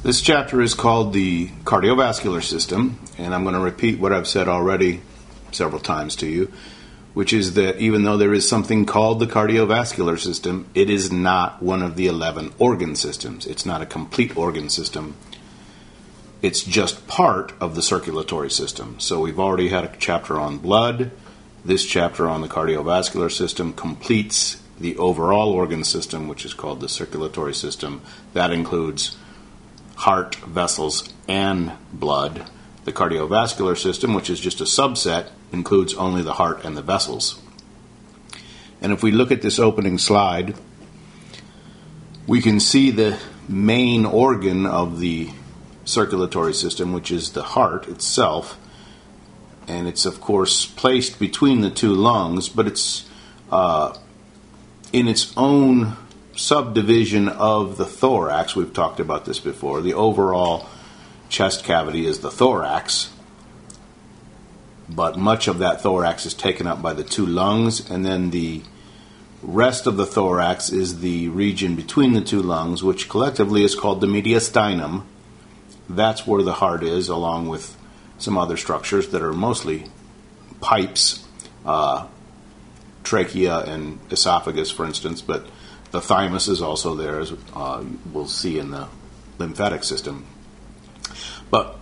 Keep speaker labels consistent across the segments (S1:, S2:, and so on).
S1: This chapter is called the cardiovascular system, and I'm going to repeat what I've said already several times to you, which is that even though there is something called the cardiovascular system, it is not one of the 11 organ systems. It's not a complete organ system. It's just part of the circulatory system. So we've already had a chapter on blood. This chapter on the cardiovascular system completes the overall organ system, which is called the circulatory system. That includes heart, vessels, and blood. The cardiovascular system, which is just a subset, includes only the heart and the vessels. And if we look at this opening slide, we can see the main organ of the circulatory system, which is the heart itself. And it's, of course, placed between the two lungs, but it's in its own subdivision of the thorax. We've talked about this before. The overall chest cavity is the thorax, but much of that thorax is taken up by the two lungs, and then the rest of the thorax is the region between the two lungs, which collectively is called the mediastinum. That's where the heart is, along with some other structures that are mostly pipes, trachea and esophagus, for instance, but the thymus is also there, as we'll see in the lymphatic system. But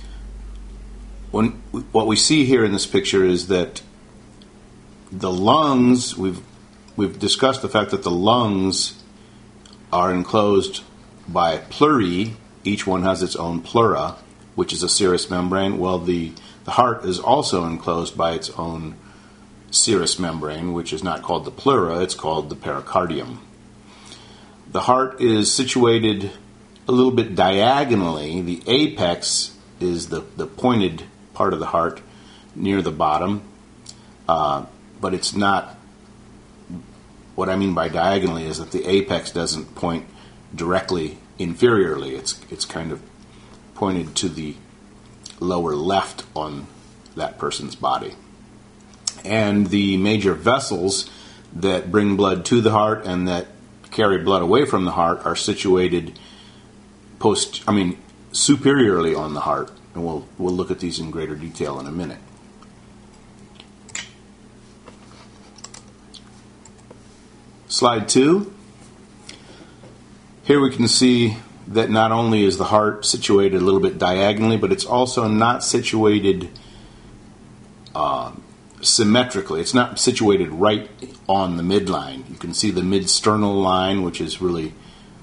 S1: what we see here in this picture is that the lungs, we've discussed the fact that the lungs are enclosed by pleurae. Each one has its own pleura, which is a serous membrane. Well, the heart is also enclosed by its own serous membrane, which is not called the pleura, it's called the pericardium. The heart is situated a little bit diagonally. The apex is the pointed part of the heart near the bottom, but it's not. What I mean by diagonally is that the apex doesn't point directly inferiorly. It's kind of pointed to the lower left on that person's body. And the major vessels that bring blood to the heart and that carry blood away from the heart are situated superiorly on the heart. And we'll look at these in greater detail in a minute. Slide 2. Here we can see that not only is the heart situated a little bit diagonally, but it's also not situated symmetrically. It's not situated right on the midline. You can see the mid-sternal line, which is really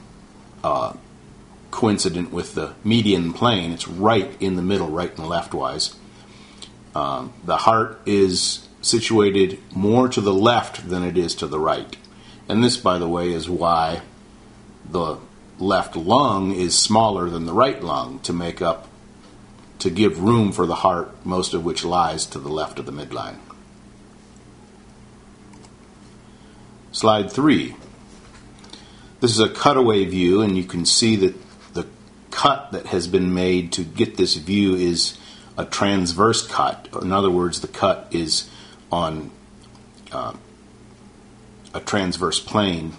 S1: coincident with the median plane. It's right in the middle, right and left-wise. The heart is situated more to the left than it is to the right. And this, by the way, is why the left lung is smaller than the right lung to give room for the heart, most of which lies to the left of the midline. Slide 3. This is a cutaway view, and you can see that the cut that has been made to get this view is a transverse cut. In other words, the cut is on a transverse plane,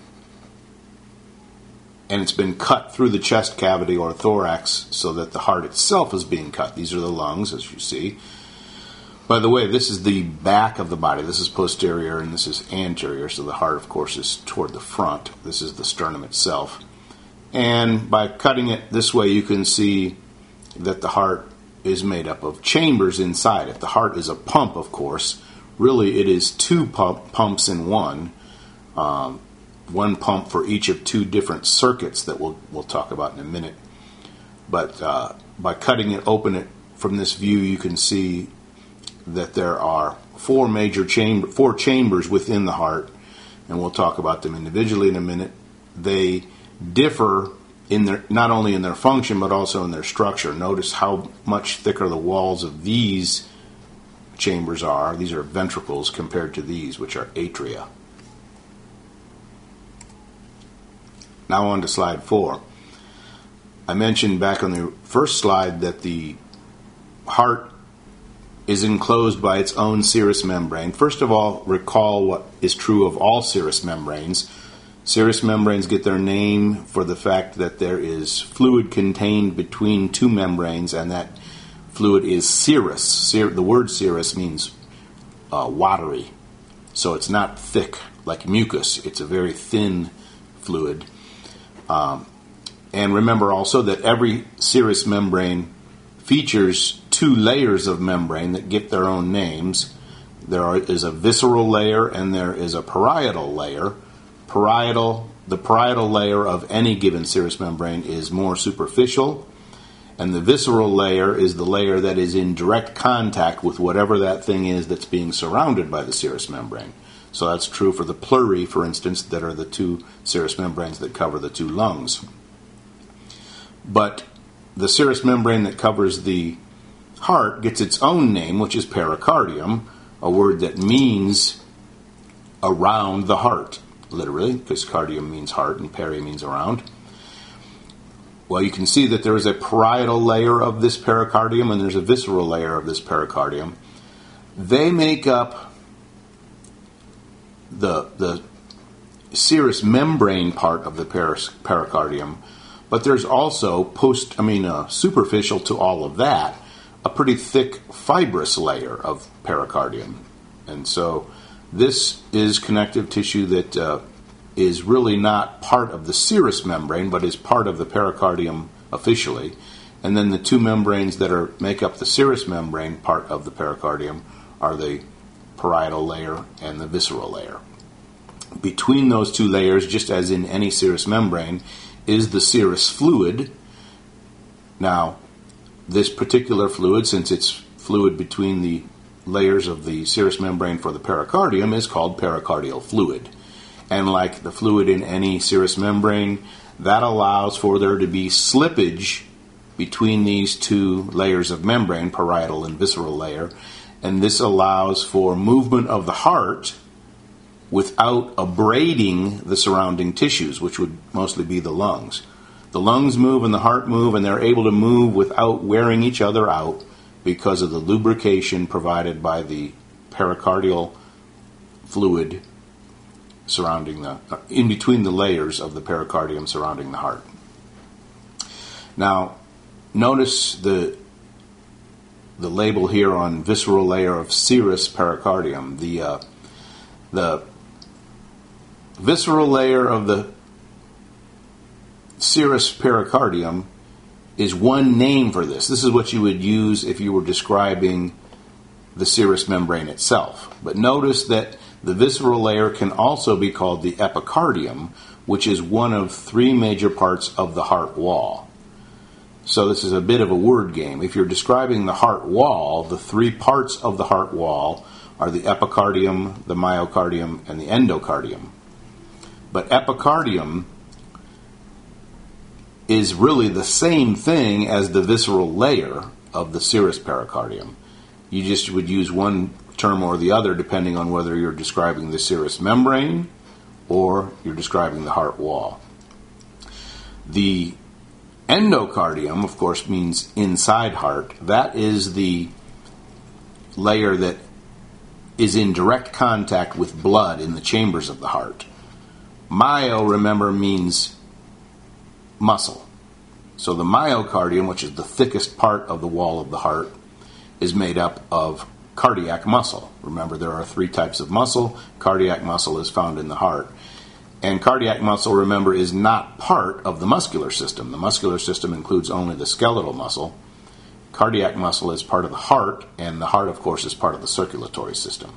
S1: and it's been cut through the chest cavity or thorax so that the heart itself is being cut. These are the lungs, as you see. By the way, this is the back of the body. This is posterior and this is anterior, so the heart, of course, is toward the front. This is the sternum itself. And by cutting it this way, you can see that the heart is made up of chambers inside it. The heart is a pump, of course. Really, it is two pumps in one. One pump for each of two different circuits that we'll talk about in a minute. But by cutting it open from this view, you can see that there are four chambers within the heart, and we'll talk about them individually in a minute. They differ not only in their function but also in their structure. Notice how much thicker the walls of these chambers are. These are ventricles compared to these, which are atria. Now on to slide 4. I mentioned back on the first slide that the heart is enclosed by its own serous membrane. First of all, recall what is true of all serous membranes. Serous membranes get their name for the fact that there is fluid contained between two membranes, and that fluid is serous. The word serous means watery. So it's not thick like mucus. It's a very thin fluid. And remember also that every serous membrane features two layers of membrane that get their own names. Is a visceral layer and there is a parietal layer. The parietal layer of any given serous membrane is more superficial, and the visceral layer is the layer that is in direct contact with whatever that thing is that's being surrounded by the serous membrane. So that's true for the pleurae, for instance, that are the two serous membranes that cover the two lungs. But the serous membrane that covers the heart gets its own name, which is pericardium, a word that means around the heart, literally, because cardium means heart and peri means around. Well, you can see that there is a parietal layer of this pericardium and there's a visceral layer of this pericardium. They make up the serous membrane part of the pericardium, but there's also superficial to all of that, a pretty thick fibrous layer of pericardium. And so this is connective tissue that is really not part of the serous membrane, but is part of the pericardium officially. And then the two membranes that make up the serous membrane part of the pericardium are the parietal layer and the visceral layer. Between those two layers, just as in any serous membrane, is the serous fluid. Now, this particular fluid, since it's fluid between the layers of the serous membrane for the pericardium, is called pericardial fluid. And like the fluid in any serous membrane, that allows for there to be slippage between these two layers of membrane, parietal and visceral layer, and this allows for movement of the heart without abrading the surrounding tissues, which would mostly be the lungs. The lungs move and the heart move, and they're able to move without wearing each other out because of the lubrication provided by the pericardial fluid surrounding in between the layers of the pericardium surrounding the heart. Now, notice the label here on visceral layer of serous pericardium. The visceral layer of the serous pericardium is one name for this. This is what you would use if you were describing the serous membrane itself. But notice that the visceral layer can also be called the epicardium, which is one of three major parts of the heart wall. So this is a bit of a word game. If you're describing the heart wall, the three parts of the heart wall are the epicardium, the myocardium, and the endocardium. But epicardium is really the same thing as the visceral layer of the serous pericardium. You just would use one term or the other depending on whether you're describing the serous membrane or you're describing the heart wall. The endocardium, of course, means inside heart. That is the layer that is in direct contact with blood in the chambers of the heart. Myo, remember, means muscle. So the myocardium, which is the thickest part of the wall of the heart, is made up of cardiac muscle. Remember, there are three types of muscle. Cardiac muscle is found in the heart. And cardiac muscle, remember, is not part of the muscular system. The muscular system includes only the skeletal muscle. Cardiac muscle is part of the heart, and the heart, of course, is part of the circulatory system.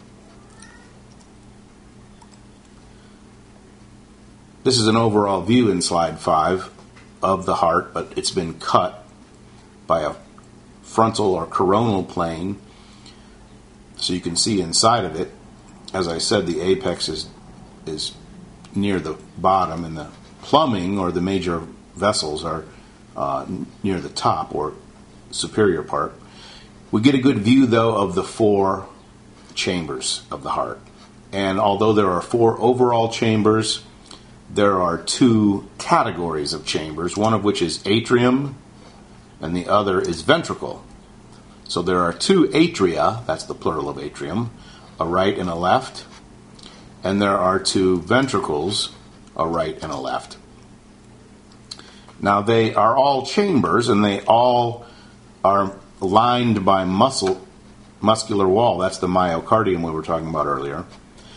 S1: This is an overall view in slide 5 of the heart, but it's been cut by a frontal or coronal plane, so you can see inside of it. As I said, the apex is near the bottom, and the plumbing or the major vessels are near the top or superior part. We get a good view, though, of the 4 chambers of the heart. And although there are 4 overall chambers, there are 2 categories of chambers, one of which is atrium and the other is ventricle. So there are 2 atria, that's the plural of atrium, a right and a left, and there are 2 ventricles, a right and a left. Now, they are all chambers, and they all are lined by muscular wall. That's the myocardium we were talking about earlier.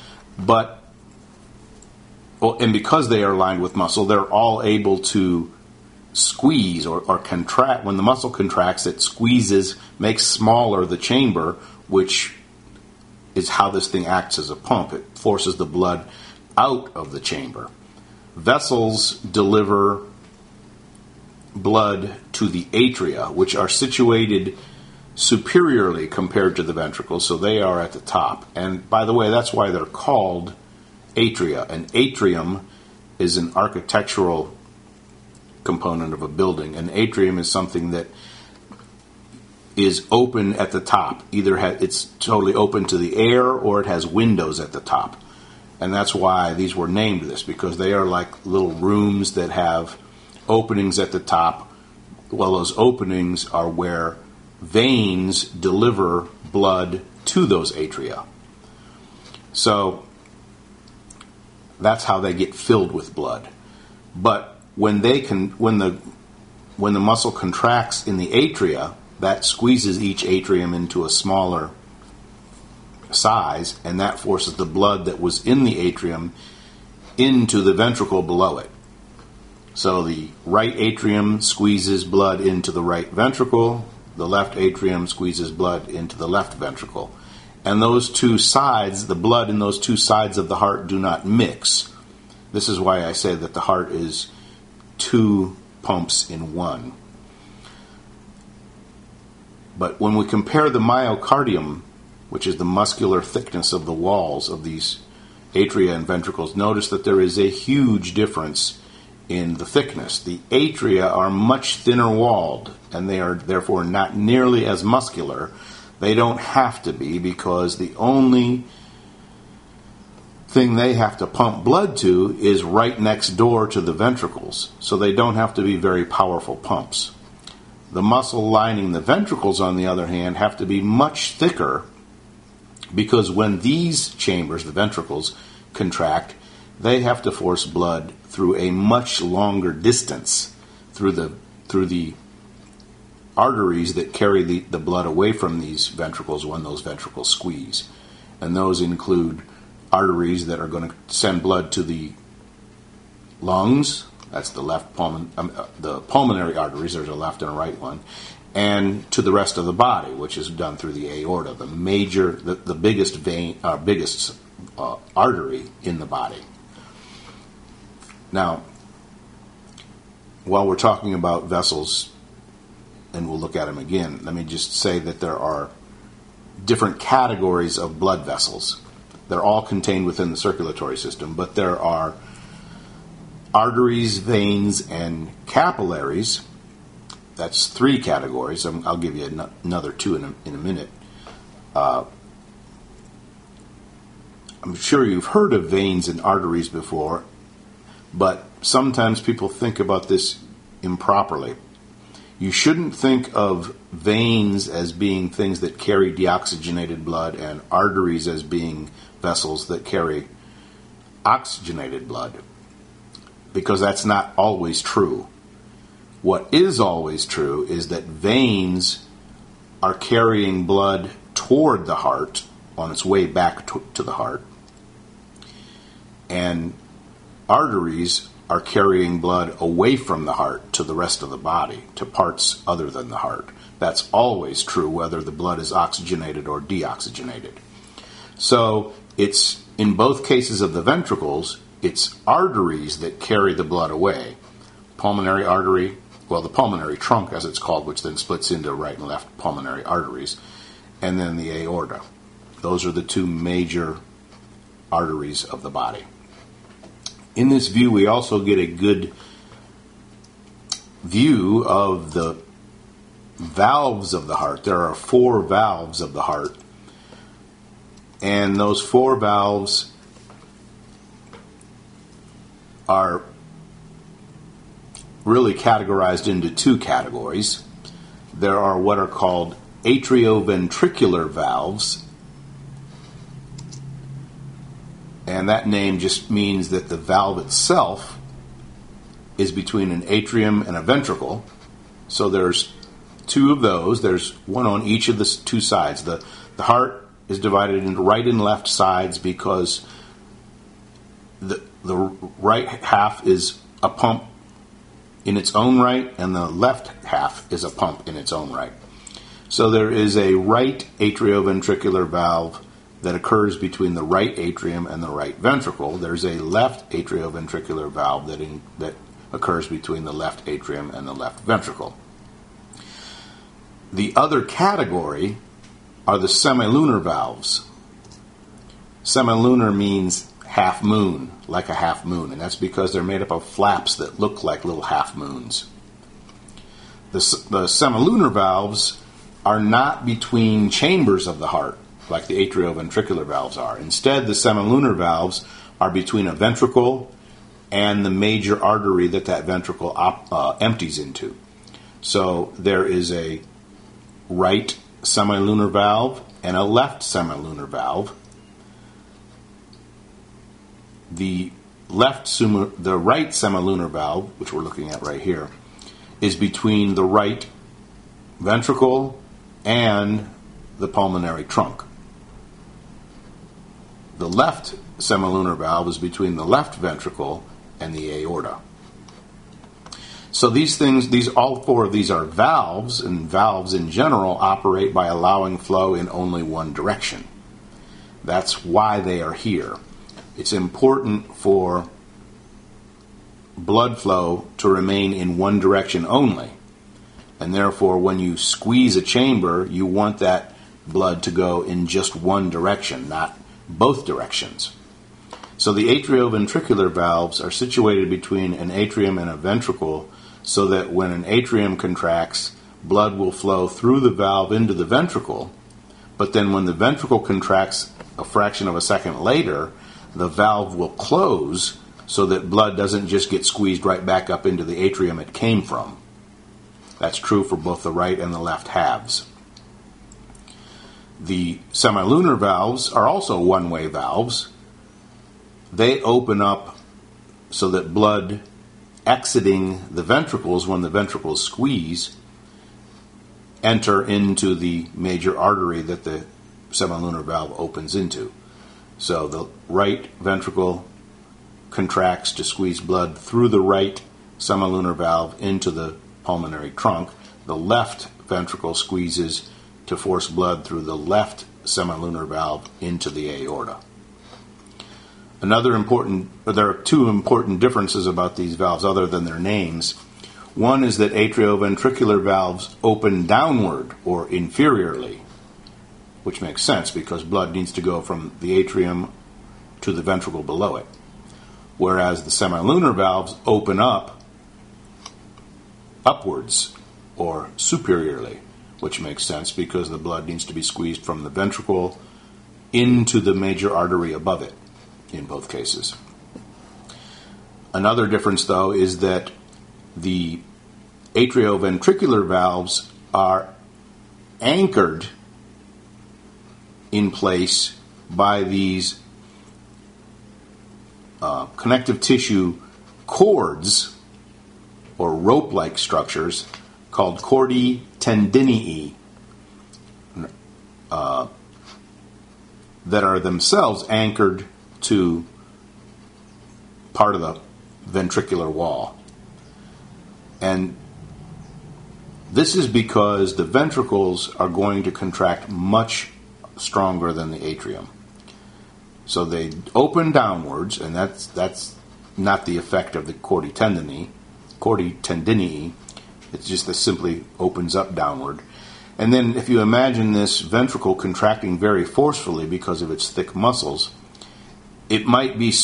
S1: And because they are lined with muscle, they're all able to squeeze or contract. When the muscle contracts, it squeezes, makes smaller the chamber, which is how this thing acts as a pump. It forces the blood out of the chamber. Vessels deliver blood to the atria, which are situated superiorly compared to the ventricles, so they are at the top. And by the way, that's why they're called atria. An atrium is an architectural component of a building. An atrium is something that is open at the top. Either it's totally open to the air, or it has windows at the top. And that's why these were named this, because they are like little rooms that have openings at the top. Well, those openings are where veins deliver blood to those atria. So that's how they get filled with blood. But when the muscle contracts in the atria, that squeezes each atrium into a smaller size, and that forces the blood that was in the atrium into the ventricle below it. So the right atrium squeezes blood into the right ventricle, the left atrium squeezes blood into the left ventricle. And those two sides, the blood in those two sides of the heart do not mix. This is why I say that the heart is two pumps in one. But when we compare the myocardium, which is the muscular thickness of the walls of these atria and ventricles, notice that there is a huge difference in the thickness. The atria are much thinner walled, and they are therefore not nearly as muscular. They don't have to be, because the only thing they have to pump blood to is right next door to the ventricles, so they don't have to be very powerful pumps. The muscle lining the ventricles, on the other hand, have to be much thicker, because when these chambers, the ventricles, contract, they have to force blood through a much longer distance through the arteries that carry the blood away from these ventricles when those ventricles squeeze. And those include arteries that are going to send blood to the lungs. That's the the pulmonary arteries. There's a left and a right one. And to the rest of the body, which is done through the aorta, the biggest vein, biggest artery in the body. Now, while we're talking about vessels, and we'll look at them again, let me just say that there are different categories of blood vessels. They're all contained within the circulatory system, but there are arteries, veins, and capillaries. That's three categories. I'll give you another two in a minute. I'm sure you've heard of veins and arteries before, but sometimes people think about this improperly. You shouldn't think of veins as being things that carry deoxygenated blood and arteries as being vessels that carry oxygenated blood, because that's not always true. What is always true is that veins are carrying blood toward the heart on its way back to the heart, and arteries are carrying blood away from the heart to the rest of the body, to parts other than the heart. That's always true, whether the blood is oxygenated or deoxygenated. So it's, in both cases of the ventricles, it's arteries that carry the blood away. Pulmonary artery, well, the pulmonary trunk, as it's called, which then splits into right and left pulmonary arteries, and then the aorta. Those are the two major arteries of the body. In this view, we also get a good view of the valves of the heart. There are 4 valves of the heart, and those 4 valves are really categorized into 2 categories. There are what are called atrioventricular valves, and that name just means that the valve itself is between an atrium and a ventricle. So there's two of those. There's one on each of the two sides. The heart is divided into right and left sides because the right half is a pump in its own right, and the left half is a pump in its own right. So there is a right atrioventricular valve that occurs between the right atrium and the right ventricle. There's a left atrioventricular valve that occurs between the left atrium and the left ventricle. The other category are the semilunar valves. Semilunar means half moon, like a half moon, and that's because they're made up of flaps that look like little half moons. The semilunar valves are not between chambers of the heart, like the atrioventricular valves are. Instead, the semilunar valves are between a ventricle and the major artery that ventricle empties into. So there is a right semilunar valve and a left semilunar valve. The right semilunar valve, which we're looking at right here, is between the right ventricle and the pulmonary trunk. The left semilunar valve is between the left ventricle and the aorta. So all four of these are valves, and valves in general operate by allowing flow in only one direction. That's why they are here. It's important for blood flow to remain in one direction only. And therefore, when you squeeze a chamber, you want that blood to go in just one direction, not both directions. So the atrioventricular valves are situated between an atrium and a ventricle so that when an atrium contracts, blood will flow through the valve into the ventricle, but then when the ventricle contracts a fraction of a second later, the valve will close so that blood doesn't just get squeezed right back up into the atrium it came from. That's true for both the right and the left halves. The semilunar valves are also one-way valves. They open up so that blood exiting the ventricles when the ventricles squeeze enter into the major artery that the semilunar valve opens into. So the right ventricle contracts to squeeze blood through the right semilunar valve into the pulmonary trunk. The left ventricle squeezes to force blood through the left semilunar valve into the aorta. There are two important differences about these valves other than their names. One is that atrioventricular valves open downward or inferiorly, which makes sense because blood needs to go from the atrium to the ventricle below it. Whereas the semilunar valves open up upwards or superiorly, which makes sense because the blood needs to be squeezed from the ventricle into the major artery above it in both cases. Another difference, though, is that the atrioventricular valves are anchored in place by these connective tissue cords or rope-like structures called chordae tendineae that are themselves anchored to part of the ventricular wall. And this is because the ventricles are going to contract much stronger than the atrium. So they open downwards, and that's not the effect of the chordae tendineae. It's just that simply opens up downward. And then if you imagine this ventricle contracting very forcefully because of its thick muscles, it would be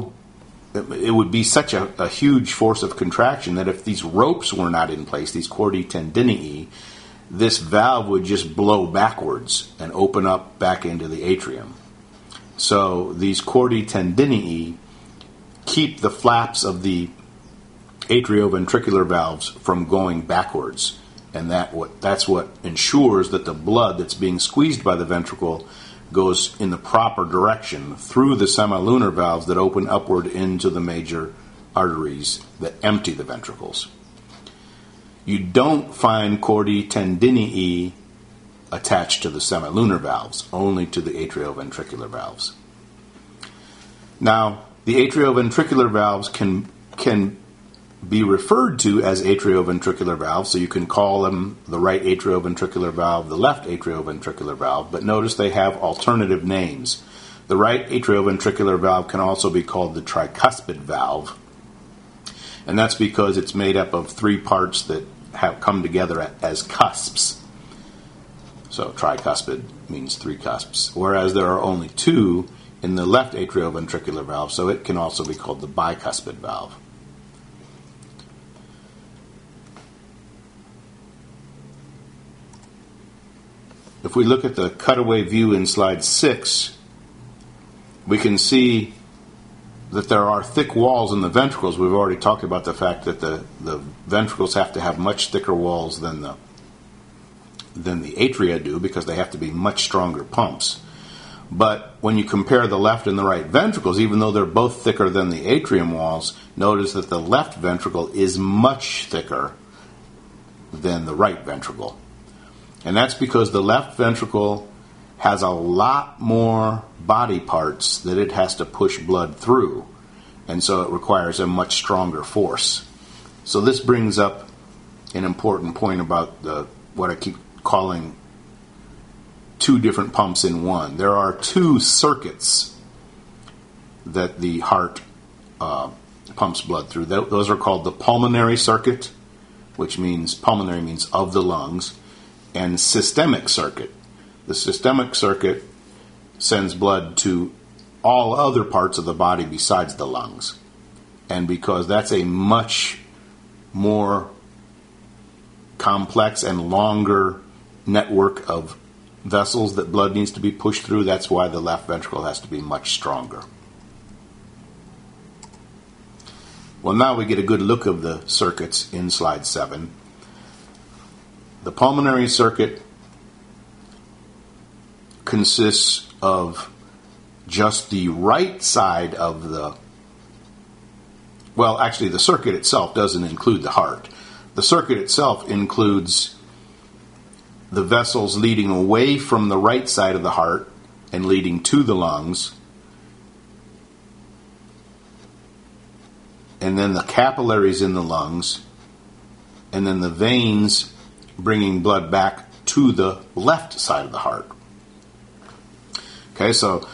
S1: such a huge force of contraction that if these ropes were not in place, these chordae tendineae, this valve would just blow backwards and open up back into the atrium. So these chordae tendineae keep the flaps of the atrioventricular valves from going backwards, and that's what ensures that the blood that's being squeezed by the ventricle goes in the proper direction through the semilunar valves that open upward into the major arteries that empty the ventricles. You don't find chordae tendineae attached to the semilunar valves, only to the atrioventricular valves. Now, the atrioventricular valves can be referred to as atrioventricular valves, so you can call them the right atrioventricular valve, the left atrioventricular valve, but notice they have alternative names. The right atrioventricular valve can also be called the tricuspid valve, and that's because it's made up of three parts that have come together as cusps. So tricuspid means three cusps, whereas there are only two in the left atrioventricular valve, so it can also be called the bicuspid valve. If we look at the cutaway view in slide 6, we can see that there are thick walls in the ventricles. We've already talked about the fact that the ventricles have to have much thicker walls than the atria do, because they have to be much stronger pumps. But when you compare the left and the right ventricles, even though they're both thicker than the atrium walls, notice that the left ventricle is much thicker than the right ventricle. And that's because the left ventricle has a lot more body parts that it has to push blood through, and so it requires a much stronger force. So this brings up an important point about what I keep calling two different pumps in one. There are two circuits that the heart pumps blood through. Those are called the pulmonary circuit, which means pulmonary means of the lungs, and systemic circuit. The systemic circuit sends blood to all other parts of the body besides the lungs. And because that's a much more complex and longer network of vessels that blood needs to be pushed through, that's why the left ventricle has to be much stronger. Well, now we get a good look of the circuits in slide 7. The pulmonary circuit consists of just the right side of the circuit itself doesn't include the heart. The circuit itself includes the vessels leading away from the right side of the heart and leading to the lungs, and then the capillaries in the lungs, and then the veins bringing blood back to the left side of the heart. Okay, so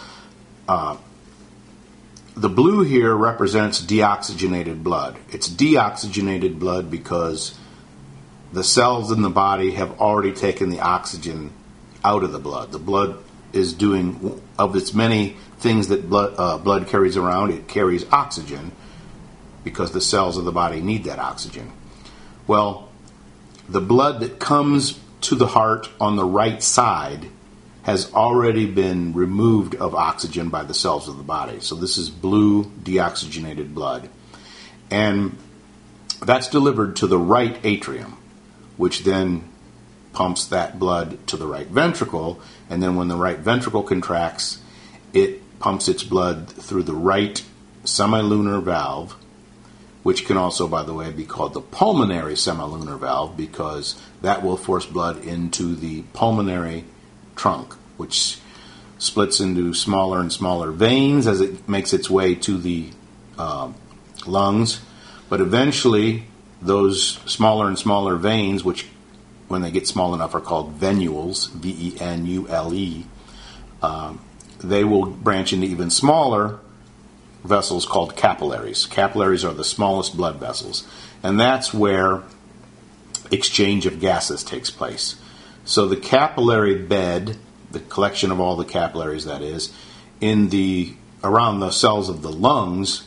S1: the blue here represents deoxygenated blood. It's deoxygenated blood because the cells in the body have already taken the oxygen out of the blood. The blood is doing, of its many things that blood carries around, it carries oxygen because the cells of the body need that oxygen. Well, the blood that comes to the heart on the right side has already been removed of oxygen by the cells of the body. So this is blue deoxygenated blood. And that's delivered to the right atrium, which then pumps that blood to the right ventricle. And then when the right ventricle contracts, it pumps its blood through the right semilunar valve, which can also, by the way, be called the pulmonary semilunar valve, because that will force blood into the pulmonary trunk, which splits into smaller and smaller veins as it makes its way to the lungs. But eventually, those smaller and smaller veins, which when they get small enough are called venules, V-E-N-U-L-E, they will branch into even smaller vessels called capillaries. Capillaries are the smallest blood vessels, and that's where exchange of gases takes place. So the capillary bed, the collection of all the capillaries, that is, around the cells of the lungs,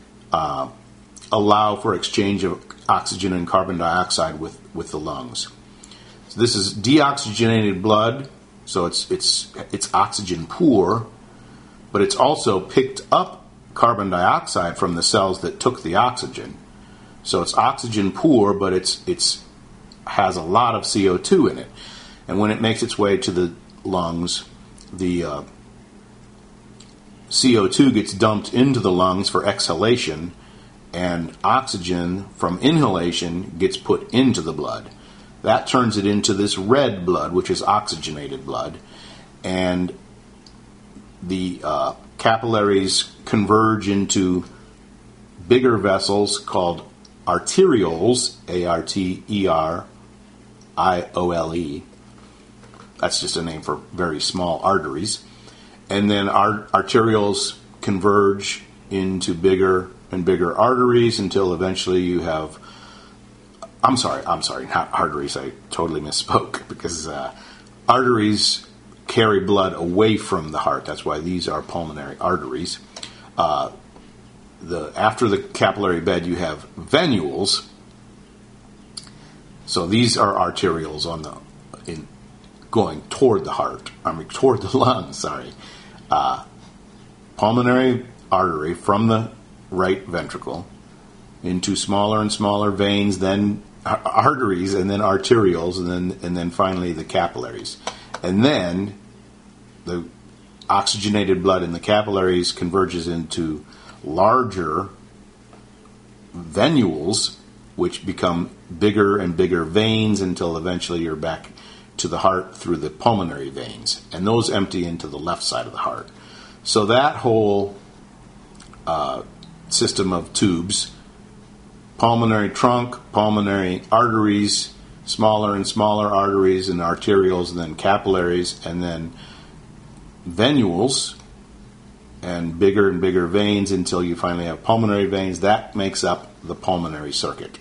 S1: allow for exchange of oxygen and carbon dioxide with the lungs. So this is deoxygenated blood, so it's oxygen poor, but it's also picked up carbon dioxide from the cells that took the oxygen. So it's oxygen poor, but it's has a lot of CO2 in it. And when it makes its way to the lungs, the CO2 gets dumped into the lungs for exhalation, and oxygen from inhalation gets put into the blood. That turns it into this red blood, which is oxygenated blood, and the capillaries converge into bigger vessels called arterioles, A-R-T-E-R-I-O-L-E. That's just a name for very small arteries. And then arterioles converge into bigger and bigger arteries until eventually you have... I'm sorry, not arteries. I totally misspoke, because arteries carry blood away from the heart. That's why these are pulmonary arteries. After the capillary bed, you have venules. So these are arterioles going toward the heart. Toward the lungs. Sorry, pulmonary artery from the right ventricle into smaller and smaller veins, then arteries, and then arterioles, and then finally the capillaries. And then the oxygenated blood in the capillaries converges into larger venules, which become bigger and bigger veins until eventually you're back to the heart through the pulmonary veins. And those empty into the left side of the heart. So that whole system of tubes, pulmonary trunk, pulmonary arteries, smaller and smaller arteries and arterioles, and then capillaries, and then venules, and bigger veins until you finally have pulmonary veins. That makes up the pulmonary circuit.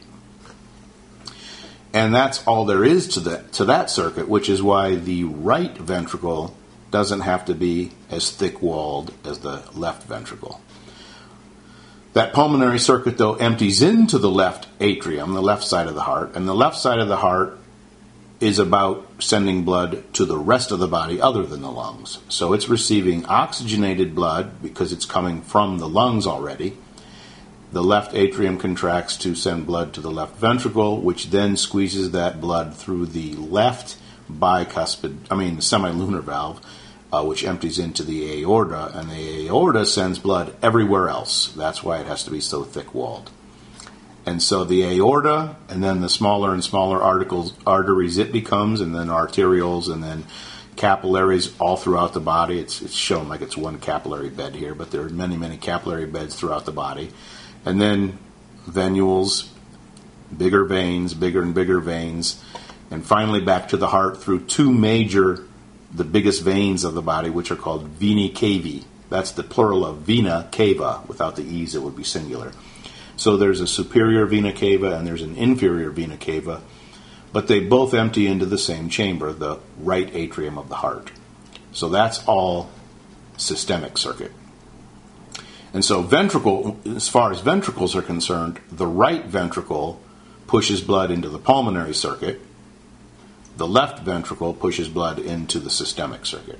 S1: And that's all there is to that circuit, which is why the right ventricle doesn't have to be as thick-walled as the left ventricle. That pulmonary circuit, though, empties into the left atrium, the left side of the heart, and the left side of the heart is about sending blood to the rest of the body other than the lungs. So it's receiving oxygenated blood because it's coming from the lungs already. The left atrium contracts to send blood to the left ventricle, which then squeezes that blood through the left semilunar valve, which empties into the aorta, and the aorta sends blood everywhere else. That's why it has to be so thick-walled. And so the aorta, and then the smaller and smaller arteries it becomes, and then arterioles, and then capillaries all throughout the body. It's shown like it's one capillary bed here, but there are many, many capillary beds throughout the body. And then venules, bigger veins, bigger and bigger veins, and finally back to the heart through the biggest veins of the body, which are called venae cavae. That's the plural of vena cava. Without the e's, it would be singular. So there's a superior vena cava and there's an inferior vena cava, but they both empty into the same chamber, the right atrium of the heart. So that's all systemic circuit. And so as far as ventricles are concerned, the right ventricle pushes blood into the pulmonary circuit. The left ventricle pushes blood into the systemic circuit.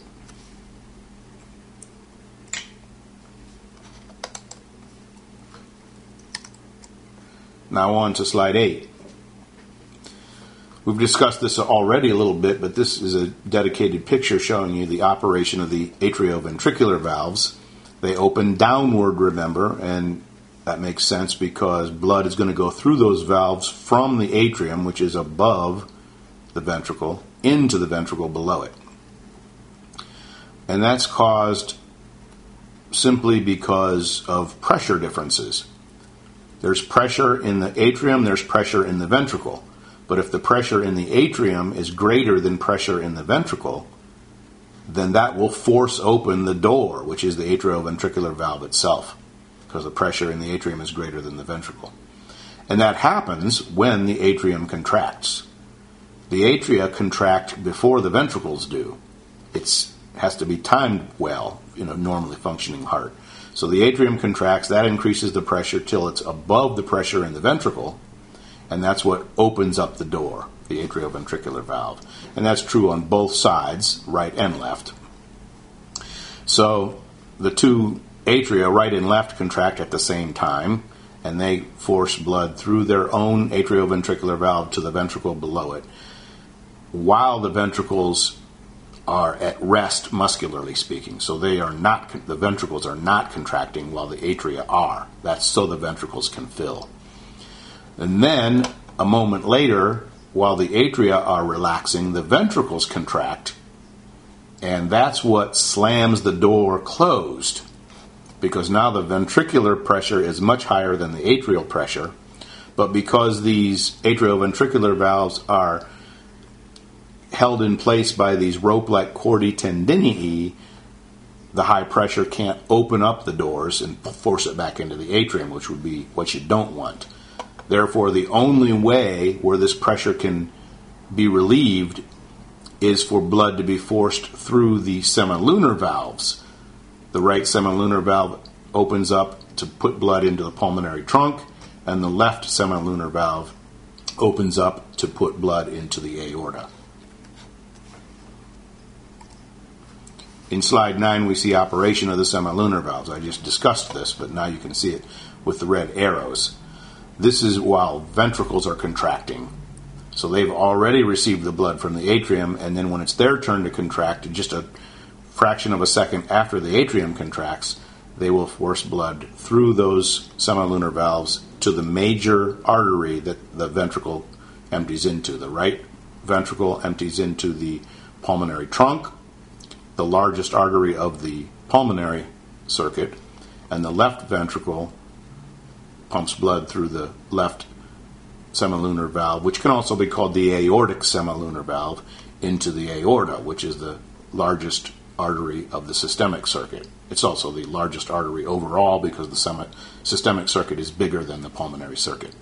S1: Now on to slide 8. We've discussed this already a little bit, but this is a dedicated picture showing you the operation of the atrioventricular valves. They open downward, remember, and that makes sense because blood is going to go through those valves from the atrium, which is above the ventricle, into the ventricle below it. And that's caused simply because of pressure differences. There's pressure in the atrium, there's pressure in the ventricle. But if the pressure in the atrium is greater than pressure in the ventricle, then that will force open the door, which is the atrioventricular valve itself, because the pressure in the atrium is greater than the ventricle. And that happens when the atrium contracts. The atria contract before the ventricles do. It has to be timed well in a normally functioning heart. So the atrium contracts, that increases the pressure till it's above the pressure in the ventricle, and that's what opens up the door, the atrioventricular valve. And that's true on both sides, right and left. So the two atria, right and left, contract at the same time, and they force blood through their own atrioventricular valve to the ventricle below it, while the ventricles are at rest muscularly speaking. So they are not, the ventricles are not contracting while the atria are. That's so the ventricles can fill. And then a moment later, while the atria are relaxing, the ventricles contract, and that's what slams the door closed, because now the ventricular pressure is much higher than the atrial pressure. But because these atrioventricular valves are held in place by these rope-like chordae tendineae, the high pressure can't open up the doors and force it back into the atrium, which would be what you don't want. Therefore, the only way where this pressure can be relieved is for blood to be forced through the semilunar valves. The right semilunar valve opens up to put blood into the pulmonary trunk, and the left semilunar valve opens up to put blood into the aorta. In slide 9, we see operation of the semilunar valves. I just discussed this, but now you can see it with the red arrows. This is while ventricles are contracting. So they've already received the blood from the atrium, and then when it's their turn to contract, just a fraction of a second after the atrium contracts, they will force blood through those semilunar valves to the major artery that the ventricle empties into. The right ventricle empties into the pulmonary trunk, the largest artery of the pulmonary circuit, and the left ventricle pumps blood through the left semilunar valve, which can also be called the aortic semilunar valve, into the aorta, which is the largest artery of the systemic circuit. It's also the largest artery overall because the systemic circuit is bigger than the pulmonary circuit.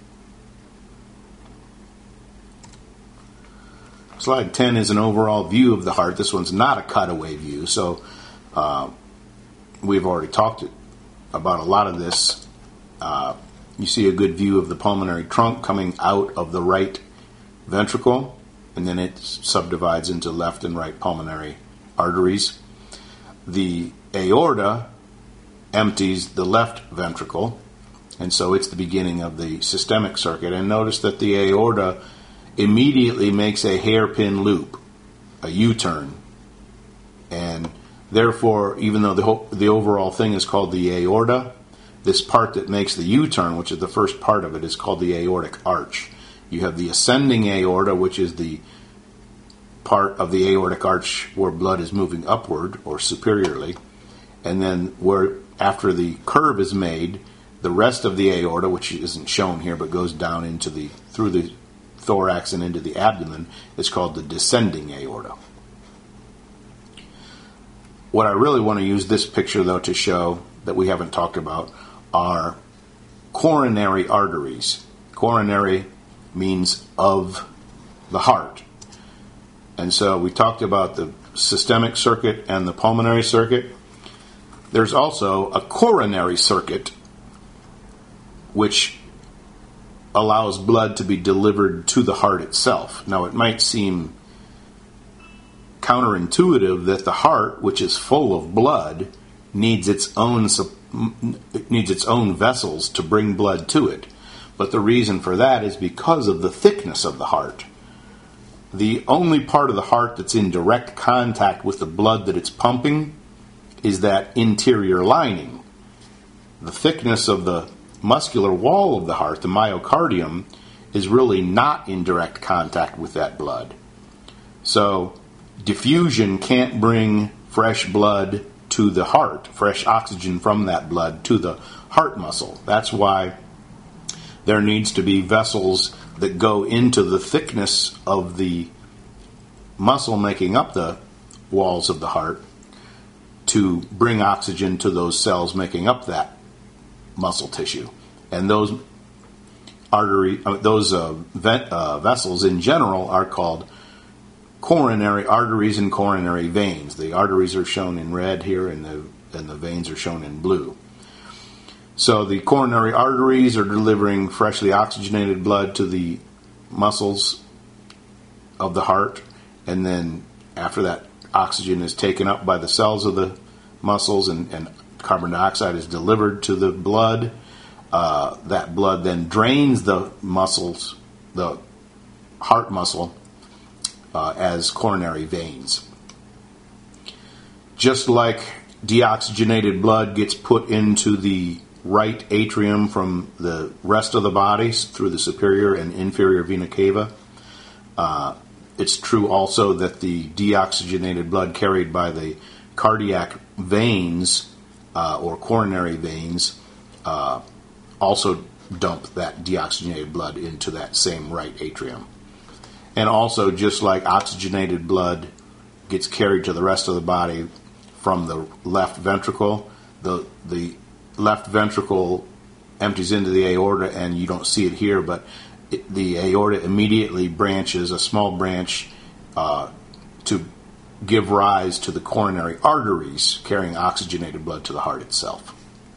S1: Slide 10 is an overall view of the heart. This one's not a cutaway view, so we've already talked about a lot of this. You see a good view of the pulmonary trunk coming out of the right ventricle, and then it subdivides into left and right pulmonary arteries. The aorta empties the left ventricle, and so it's the beginning of the systemic circuit. And notice that the aorta immediately makes a hairpin loop, a U-turn. And therefore, even though the overall thing is called the aorta, this part that makes the U-turn, which is the first part of it, is called the aortic arch. You have the ascending aorta, which is the part of the aortic arch where blood is moving upward or superiorly. And then where after the curve is made, the rest of the aorta, which isn't shown here but goes down into through the thorax and into the abdomen, is called the descending aorta. What I really want to use this picture, though, to show that we haven't talked about are coronary arteries. Coronary means of the heart. And so we talked about the systemic circuit and the pulmonary circuit. There's also a coronary circuit, which allows blood to be delivered to the heart itself. Now, it might seem counterintuitive that the heart, which is full of blood, needs its own vessels to bring blood to it. But the reason for that is because of the thickness of the heart. The only part of the heart that's in direct contact with the blood that it's pumping is that interior lining. The thickness of the muscular wall of the heart, the myocardium, is really not in direct contact with that blood. So diffusion can't bring fresh blood to the heart, fresh oxygen from that blood to the heart muscle. That's why there needs to be vessels that go into the thickness of the muscle making up the walls of the heart to bring oxygen to those cells making up that muscle tissue. And those vessels in general are called coronary arteries and coronary veins. The arteries are shown in red here, and the veins are shown in blue. So the coronary arteries are delivering freshly oxygenated blood to the muscles of the heart, and then after that oxygen is taken up by the cells of the muscles and carbon dioxide is delivered to the blood, that blood then drains the muscles, the heart muscle, as coronary veins. Just like deoxygenated blood gets put into the right atrium from the rest of the body through the superior and inferior vena cava, it's true also that the deoxygenated blood carried by the cardiac veins or coronary veins also dump that deoxygenated blood into that same right atrium. And also, just like oxygenated blood gets carried to the rest of the body from the left ventricle, the left ventricle empties into the aorta, and you don't see it here, but the aorta immediately branches, a small branch, to give rise to the coronary arteries carrying oxygenated blood to the heart itself.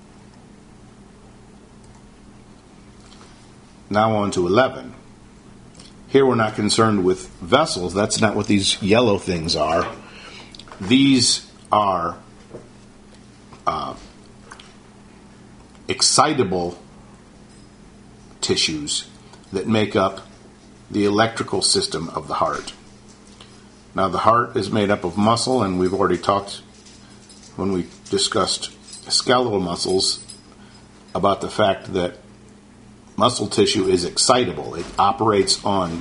S1: Now on to 11. Here we're not concerned with vessels. That's not what these yellow things are. These are excitable tissues that make up the electrical system of the heart. Now, the heart is made up of muscle, and we've already talked when we discussed skeletal muscles about the fact that muscle tissue is excitable. It operates on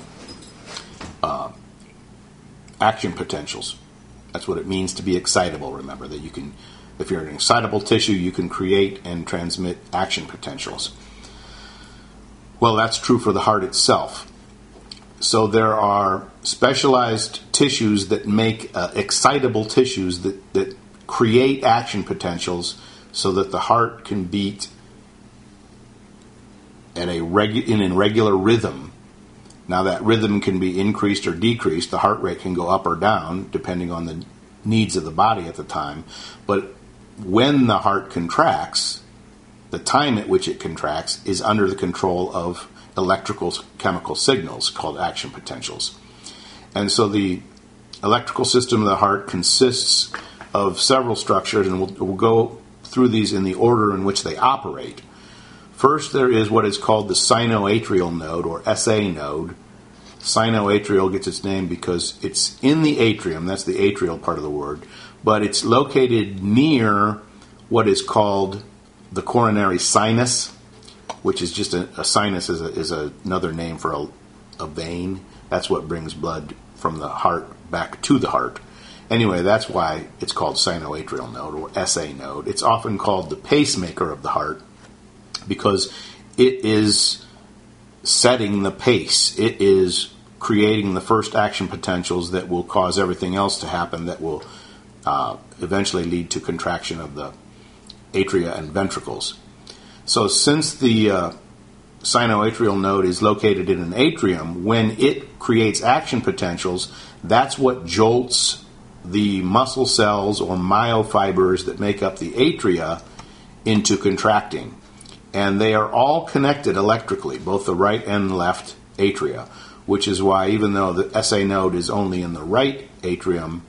S1: action potentials. That's what it means to be excitable. Remember that you can, if you're an excitable tissue, you can create and transmit action potentials. Well, that's true for the heart itself. So there are specialized tissues that make excitable tissues that create action potentials so that the heart can beat at in regular rhythm. Now that rhythm can be increased or decreased. The heart rate can go up or down depending on the needs of the body at the time. But when the heart contracts, the time at which it contracts is under the control of electrical chemical signals called action potentials. And so the electrical system of the heart consists of several structures, and we'll go through these in the order in which they operate. First, there is what is called the sinoatrial node, or SA node. Sinoatrial gets its name because it's in the atrium, that's the atrial part of the word, but it's located near what is called the coronary sinus, which is just a sinus is another name for a vein. That's what brings blood from the heart back to the heart. Anyway, that's why it's called sinoatrial node, or SA node. It's often called the pacemaker of the heart, because it is setting the pace. It is creating the first action potentials that will cause everything else to happen, that will eventually lead to contraction of the atria and ventricles. So since the sinoatrial node is located in an atrium, when it creates action potentials, that's what jolts the muscle cells or myofibers that make up the atria into contracting. And they are all connected electrically, both the right and left atria, which is why even though the SA node is only in the right atrium,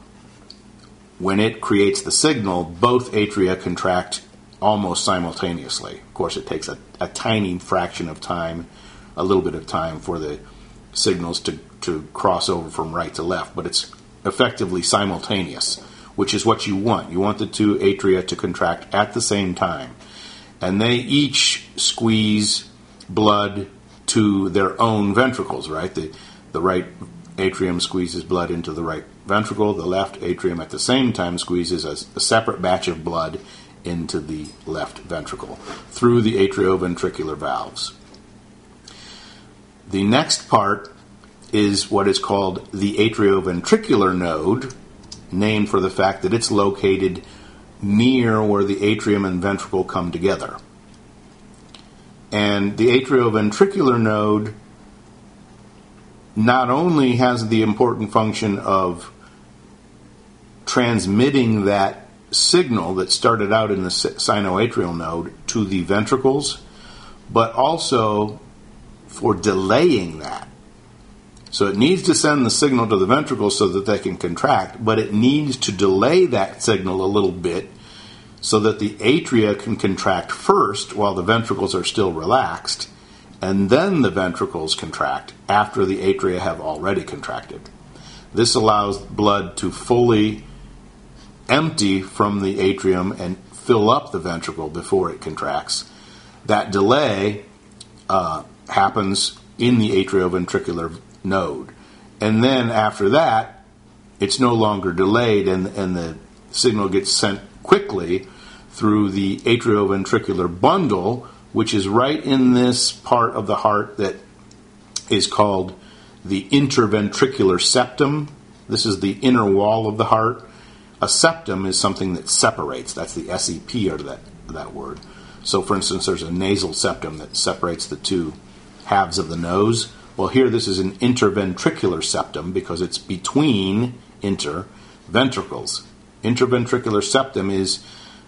S1: when it creates the signal, both atria contract almost simultaneously. Of course, it takes a tiny fraction of time, a little bit of time for the signals to cross over from right to left, but it's effectively simultaneous, which is what you want. You want the two atria to contract at the same time. And they each squeeze blood to their own ventricles, right? The right atrium squeezes blood into the right ventricle. The left atrium at the same time squeezes a separate batch of blood into the left ventricle through the atrioventricular valves. The next part is what is called the atrioventricular node, named for the fact that it's located near where the atrium and ventricle come together. And the atrioventricular node not only has the important function of transmitting that signal that started out in the sinoatrial node to the ventricles, but also for delaying that. So it needs to send the signal to the ventricles so that they can contract, but it needs to delay that signal a little bit so that the atria can contract first while the ventricles are still relaxed, and then the ventricles contract after the atria have already contracted. This allows blood to fully empty from the atrium and fill up the ventricle before it contracts. That delay happens in the atrioventricular node. And then after that, it's no longer delayed, and the signal gets sent quickly through the atrioventricular bundle, which is right in this part of the heart that is called the interventricular septum. This is the inner wall of the heart. A septum is something that separates. That's the SEP out of that word. So, for instance, there's a nasal septum that separates the two halves of the nose. Well, here this is an interventricular septum because it's between interventricles. Interventricular septum is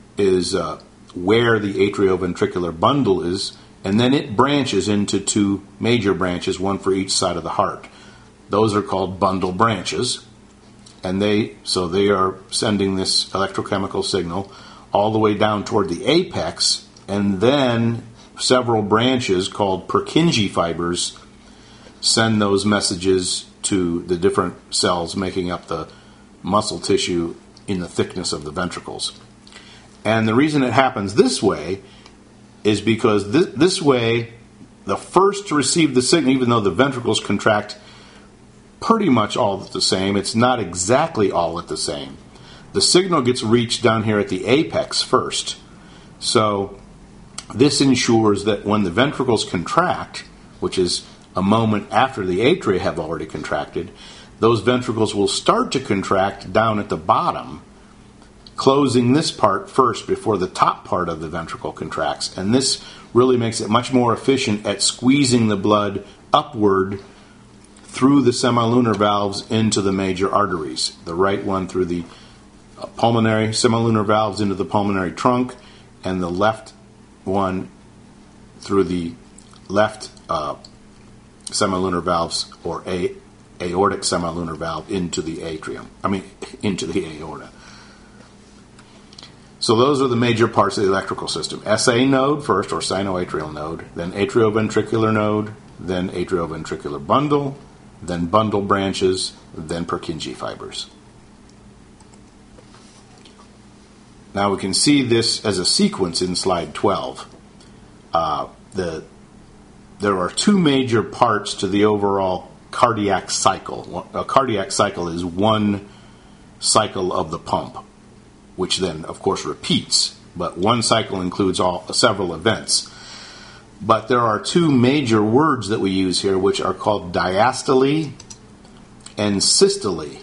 S1: where the atrioventricular bundle is, and then it branches into two major branches, one for each side of the heart. Those are called bundle branches, and they are sending this electrochemical signal all the way down toward the apex, and then several branches called Purkinje fibers send those messages to the different cells making up the muscle tissue in the thickness of the ventricles. And the reason it happens this way is because this way, the first to receive the signal, even though the ventricles contract pretty much all at the same, it's not exactly all at the same. The signal gets reached down here at the apex first. So this ensures that when the ventricles contract, which is a moment after the atria have already contracted, those ventricles will start to contract down at the bottom, closing this part first before the top part of the ventricle contracts. And this really makes it much more efficient at squeezing the blood upward through the semilunar valves into the major arteries. The right one through the pulmonary semilunar valves into the pulmonary trunk, and the left one through the left semilunar valves, or aortic semilunar valve, into the atrium. Into the aorta. So those are the major parts of the electrical system. SA node first, or sinoatrial node, then atrioventricular node, then atrioventricular bundle, then bundle branches, then Purkinje fibers. Now we can see this as a sequence in slide 12. There are two major parts to the overall cardiac cycle. A cardiac cycle is one cycle of the pump, which then, of course, repeats. But one cycle includes several events. But there are two major words that we use here, which are called diastole and systole.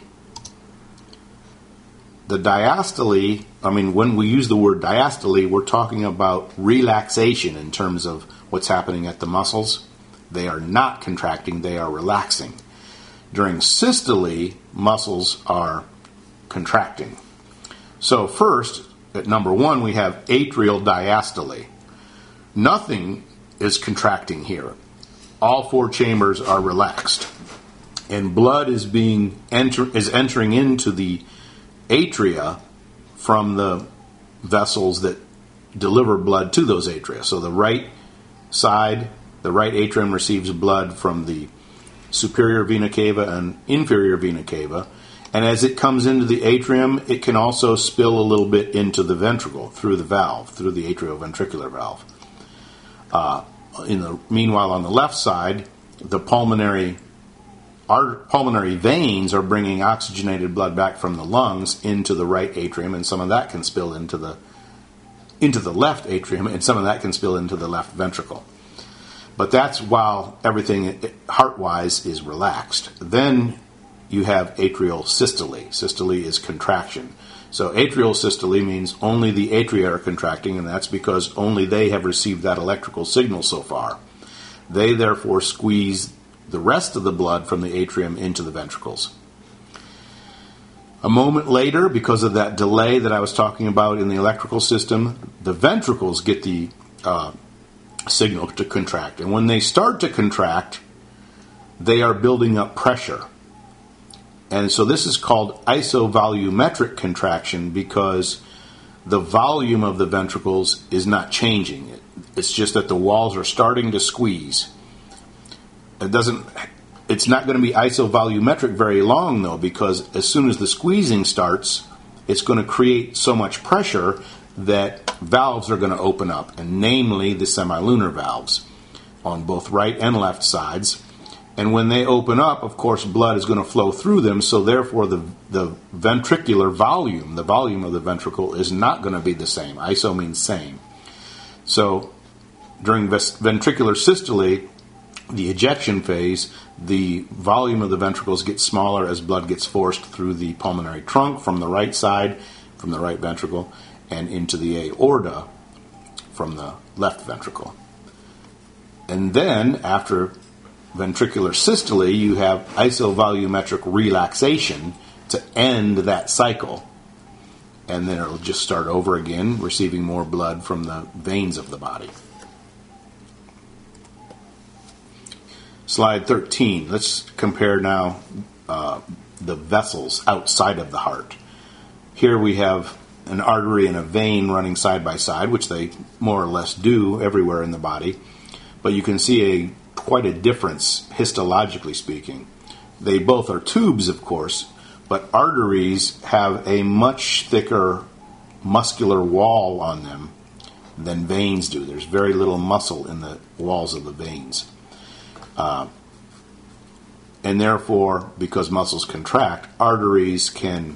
S1: The diastole, when we use the word diastole, we're talking about relaxation in terms of what's happening at the muscles. They are not contracting, they are relaxing. During systole, muscles are contracting. So first, at number one, we have atrial diastole. Nothing is contracting here. All four chambers are relaxed. And blood is entering into the atria from the vessels that deliver blood to those atria. So the right side, the right atrium receives blood from the superior vena cava and inferior vena cava. And as it comes into the atrium, it can also spill a little bit into the ventricle through the valve, through the atrioventricular valve. Meanwhile, on the left side, the pulmonary veins are bringing oxygenated blood back from the lungs into the right atrium, and some of that can spill into the left atrium, and some of that can spill into the left ventricle. But that's while everything heart-wise is relaxed. Then you have atrial systole. Systole is contraction. So atrial systole means only the atria are contracting, and that's because only they have received that electrical signal so far. They therefore squeeze the rest of the blood from the atrium into the ventricles. A moment later, because of that delay that I was talking about in the electrical system, the ventricles get the signal to contract. And when they start to contract, they are building up pressure. And so this is called isovolumetric contraction because the volume of the ventricles is not changing. It's just that the walls are starting to squeeze. It's not going to be isovolumetric very long, though, because as soon as the squeezing starts, it's going to create so much pressure that valves are going to open up, and namely the semilunar valves on both right and left sides. And when they open up, of course, blood is going to flow through them, so therefore the ventricular volume, the volume of the ventricle, is not going to be the same. Iso means same. So during ventricular systole, the ejection phase, the volume of the ventricles gets smaller as blood gets forced through the pulmonary trunk from the right side, from the right ventricle, and into the aorta from the left ventricle. And then, after ventricular systole, you have isovolumetric relaxation to end that cycle. And then it'll just start over again, receiving more blood from the veins of the body. Slide 13. Let's compare now the vessels outside of the heart. Here we have an artery and a vein running side by side, which they more or less do everywhere in the body. But you can see quite a difference histologically speaking. They both are tubes, of course, but arteries have a much thicker muscular wall on them than veins do. There's very little muscle in the walls of the veins. And therefore, because muscles contract, arteries can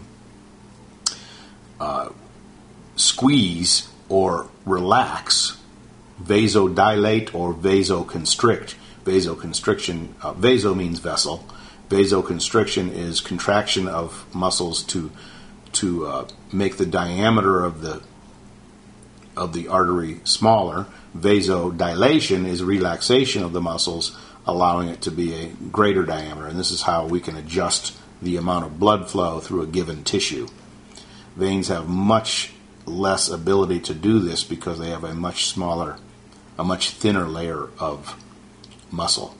S1: squeeze or relax, vasodilate or vasoconstrict. Vasoconstriction, vaso means vessel. Vasoconstriction is contraction of muscles to make the diameter of the artery smaller. Vasodilation is relaxation of the muscles, allowing it to be a greater diameter. And this is how we can adjust the amount of blood flow through a given tissue. Veins have much less ability to do this because they have a much smaller, a much thinner layer of muscle.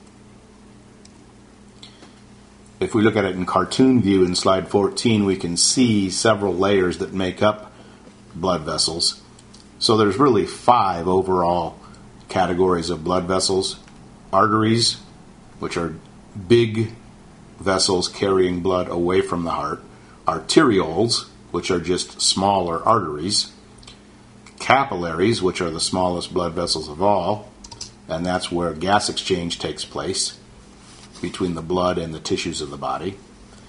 S1: If we look at it in cartoon view in slide 14, we can see several layers that make up blood vessels. So there's really 5 overall categories of blood vessels. Arteries, which are big vessels carrying blood away from the heart. Arterioles, which are just smaller arteries. Capillaries, which are the smallest blood vessels of all, and that's where gas exchange takes place between the blood and the tissues of the body.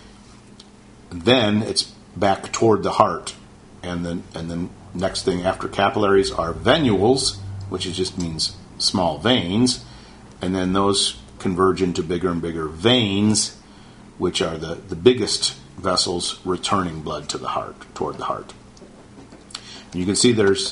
S1: Then it's back toward the heart, and then next thing after capillaries are venules, which just means small veins, and then those converge into bigger and bigger veins, which are the biggest vessels returning blood to the heart, toward the heart. And you can see there's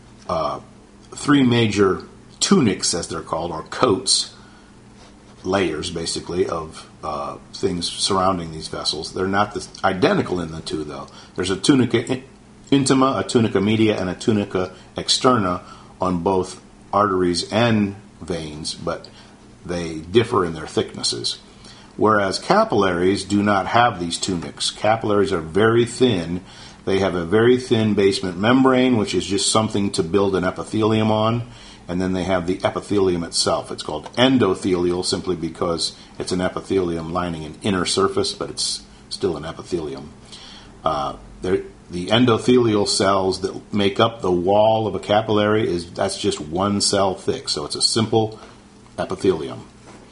S1: 3 major tunics, as they're called, or coats, layers basically, of things surrounding these vessels. They're not identical in the two, though. There's a tunica intima, a tunica media, and a tunica externa on both arteries and veins, but they differ in their thicknesses. Whereas capillaries do not have these tunics. Capillaries are very thin. They have a very thin basement membrane, which is just something to build an epithelium on. And then they have the epithelium itself. It's called endothelial simply because it's an epithelium lining an inner surface, but it's still an epithelium. The endothelial cells that make up the wall of a capillary, that's just one cell thick. So it's a simple epithelium.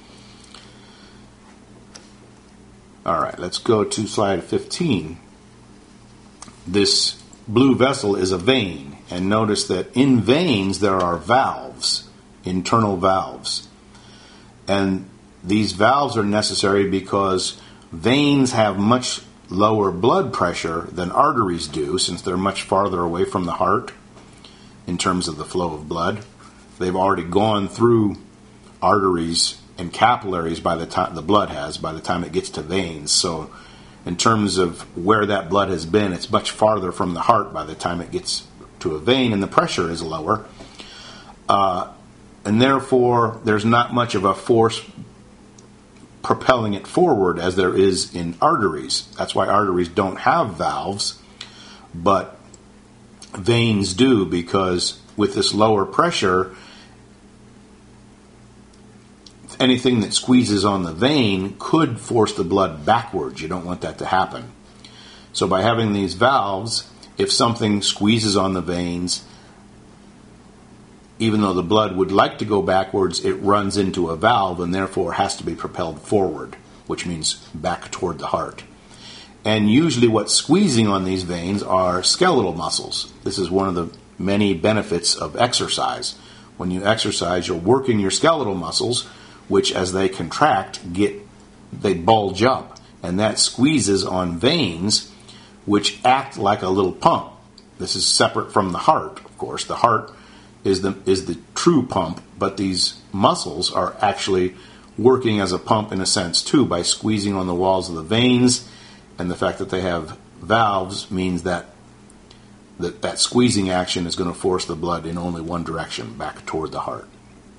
S1: All right, let's go to slide 15. This blue vessel is a vein, and notice that in veins there are valves, internal valves. And these valves are necessary because veins have much lower blood pressure than arteries do, since they're much farther away from the heart in terms of the flow of blood. They've already gone through arteries and capillaries by the time by the time it gets to veins. So in terms of where that blood has been, it's much farther from the heart by the time it gets to a vein, and the pressure is lower. And therefore, there's not much of a force propelling it forward as there is in arteries. That's why arteries don't have valves, but veins do, because with this lower pressure, anything that squeezes on the vein could force the blood backwards. You don't want that to happen. So by having these valves, if something squeezes on the veins, even though the blood would like to go backwards, it runs into a valve and therefore has to be propelled forward, which means back toward the heart. And usually what's squeezing on these veins are skeletal muscles. This is one of the many benefits of exercise. When you exercise, you're working your skeletal muscles, which as they contract, they bulge up. And that squeezes on veins, which act like a little pump. This is separate from the heart, of course. The heart is the true pump, but these muscles are actually working as a pump in a sense too, by squeezing on the walls of the veins, and the fact that they have valves means that squeezing action is going to force the blood in only one direction, back toward the heart.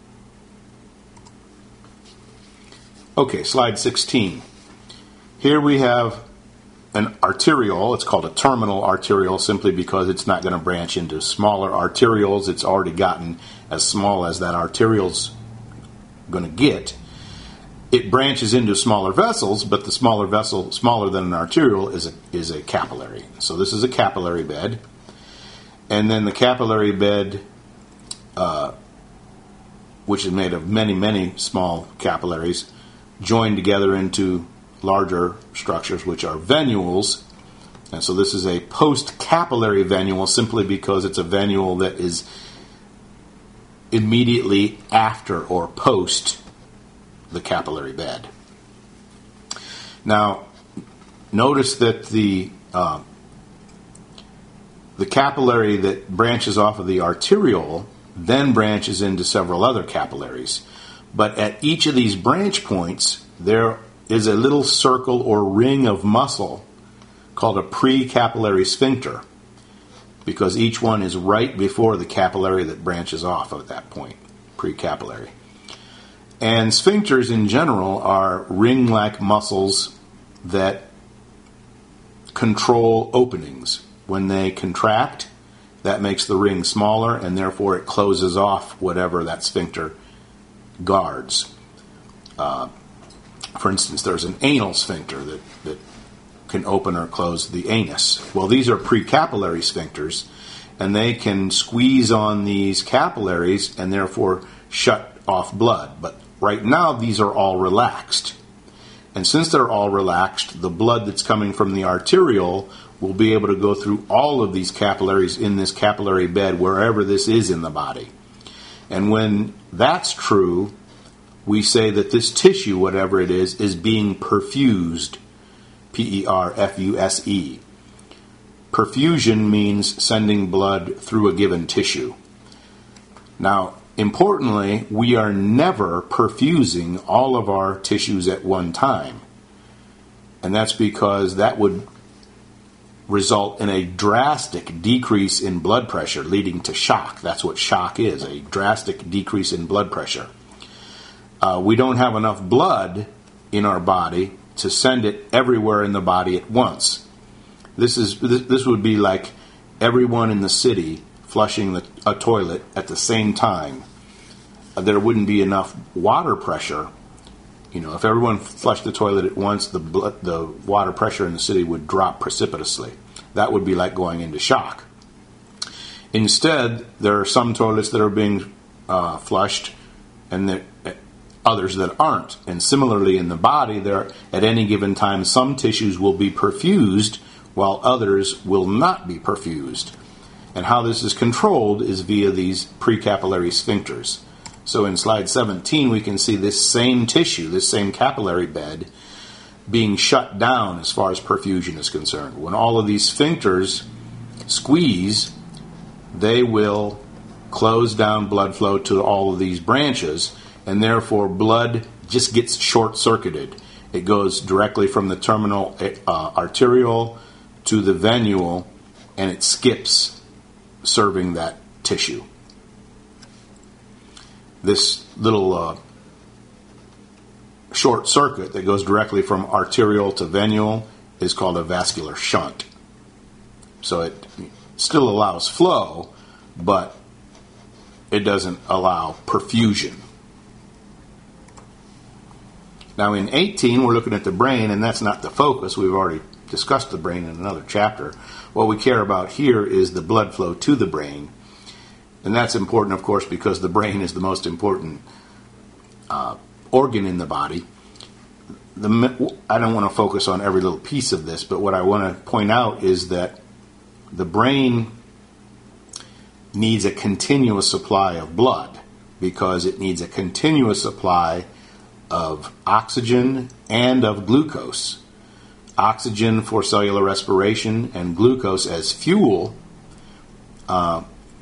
S1: Okay, slide 16. Here we have an arteriole. It's called a terminal arteriole simply because it's not going to branch into smaller arterioles. It's already gotten as small as that arteriole's going to get. It branches into smaller vessels, but the smaller vessel, smaller than an arteriole, is a capillary. So this is a capillary bed. And then the capillary bed, which is made of many, many small capillaries, joined together into larger structures, which are venules. And so this is a post-capillary venule simply because it's a venule that is immediately after or post the capillary bed. Now, notice that the capillary that branches off of the arteriole then branches into several other capillaries. But at each of these branch points, there is a little circle or ring of muscle called a precapillary sphincter, because each one is right before the capillary that branches off at that point, precapillary. And sphincters in general are ring-like muscles that control openings. When they contract, that makes the ring smaller, and therefore it closes off whatever that sphincter guards. For instance, there's an anal sphincter that can open or close the anus. Well, these are precapillary sphincters, and they can squeeze on these capillaries and therefore shut off blood. But right now, these are all relaxed. And since they're all relaxed, the blood that's coming from the arteriole will be able to go through all of these capillaries in this capillary bed, wherever this is in the body. And when that's true, we say that this tissue, whatever it is being perfused. P-E-R-F-U-S-E. Perfusion means sending blood through a given tissue. Now, importantly, we are never perfusing all of our tissues at one time. And that's because that would result in a drastic decrease in blood pressure, leading to shock. That's what shock is, a drastic decrease in blood pressure. We don't have enough blood in our body to send it everywhere in the body at once. This would be like everyone in the city flushing a toilet at the same time. There wouldn't be enough water pressure. You know, if everyone flushed the toilet at once, the water pressure in the city would drop precipitously. That would be like going into shock. Instead, there are some toilets that are being flushed, and others that aren't. And similarly in the body, there at any given time, some tissues will be perfused while others will not be perfused. And how this is controlled is via these precapillary sphincters. So in slide 17, we can see this same tissue, this same capillary bed, being shut down as far as perfusion is concerned. When all of these sphincters squeeze, they will close down blood flow to all of these branches, and therefore blood just gets short-circuited. It goes directly from the terminal arteriole to the venule, and it skips serving that tissue. This little short circuit that goes directly from arteriole to venule is called a vascular shunt. So it still allows flow, but it doesn't allow perfusion. Now in 18, we're looking at the brain, and that's not the focus. We've already discussed the brain in another chapter. What we care about here is the blood flow to the brain. And that's important, of course, because the brain is the most important organ in the body. I don't want to focus on every little piece of this, but what I want to point out is that the brain needs a continuous supply of blood because it needs a continuous supply of oxygen and of glucose. Oxygen for cellular respiration and glucose as fuel. The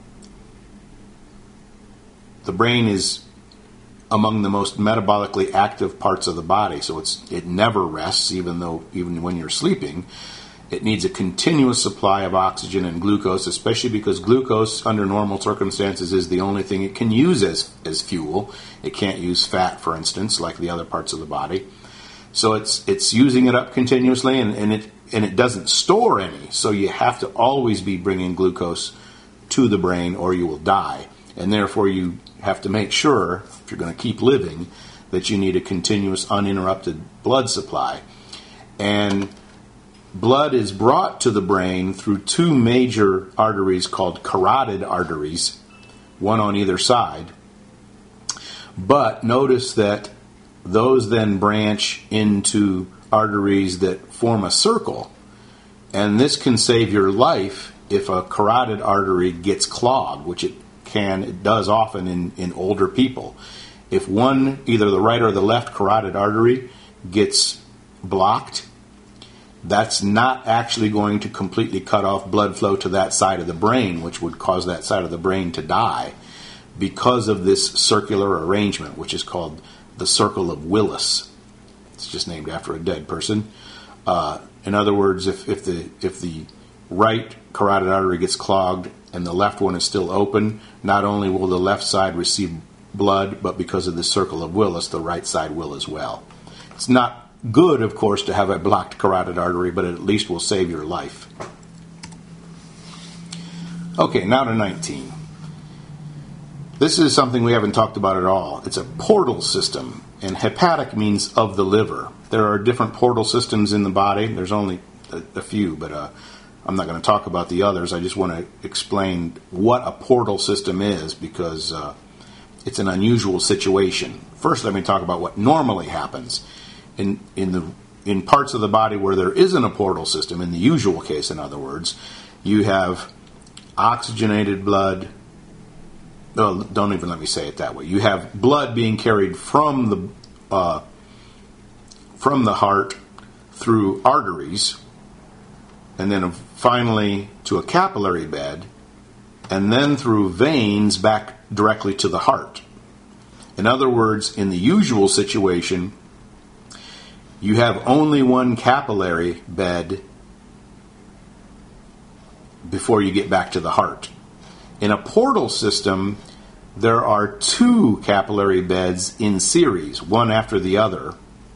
S1: brain is among the most metabolically active parts of the body, so it never rests, even when you're sleeping. It needs a continuous supply of oxygen and glucose, especially because glucose, under normal circumstances, is the only thing it can use as fuel. It can't use fat, for instance, like the other parts of the body. So it's using it up continuously, and it doesn't store any. So you have to always be bringing glucose to the brain, or you will die. And therefore, you have to make sure, if you're going to keep living, that you need a continuous, uninterrupted blood supply. And blood is brought to the brain through two major arteries called carotid arteries, one on either side. But notice that those then branch into arteries that form a circle. And this can save your life if a carotid artery gets clogged, which it does often in older people. If one, either the right or the left carotid artery gets blocked, that's not actually going to completely cut off blood flow to that side of the brain, which would cause that side of the brain to die because of this circular arrangement, which is called the Circle of Willis. It's just named after a dead person. In other words, if the right carotid artery gets clogged and the left one is still open, not only will the left side receive blood, but because of the Circle of Willis, the right side will as well. It's not good, of course, to have a blocked carotid artery, but it at least will save your life. Okay, now to 19. This is something we haven't talked about at all. It's a portal system, and hepatic means of the liver. There are different portal systems in the body. There's only a few, but I'm not going to talk about the others. I just want to explain what a portal system is because it's an unusual situation. First, let me talk about what normally happens. In parts of the body where there isn't a portal system, in the usual case, in other words, you have oxygenated blood. No, don't even let me say it that way. You have blood being carried from the heart through arteries, and then finally to a capillary bed, and then through veins back directly to the heart. In other words, in the usual situation, you have only one capillary bed before you get back to the heart. In a portal system, there are two capillary beds in series, one after the other,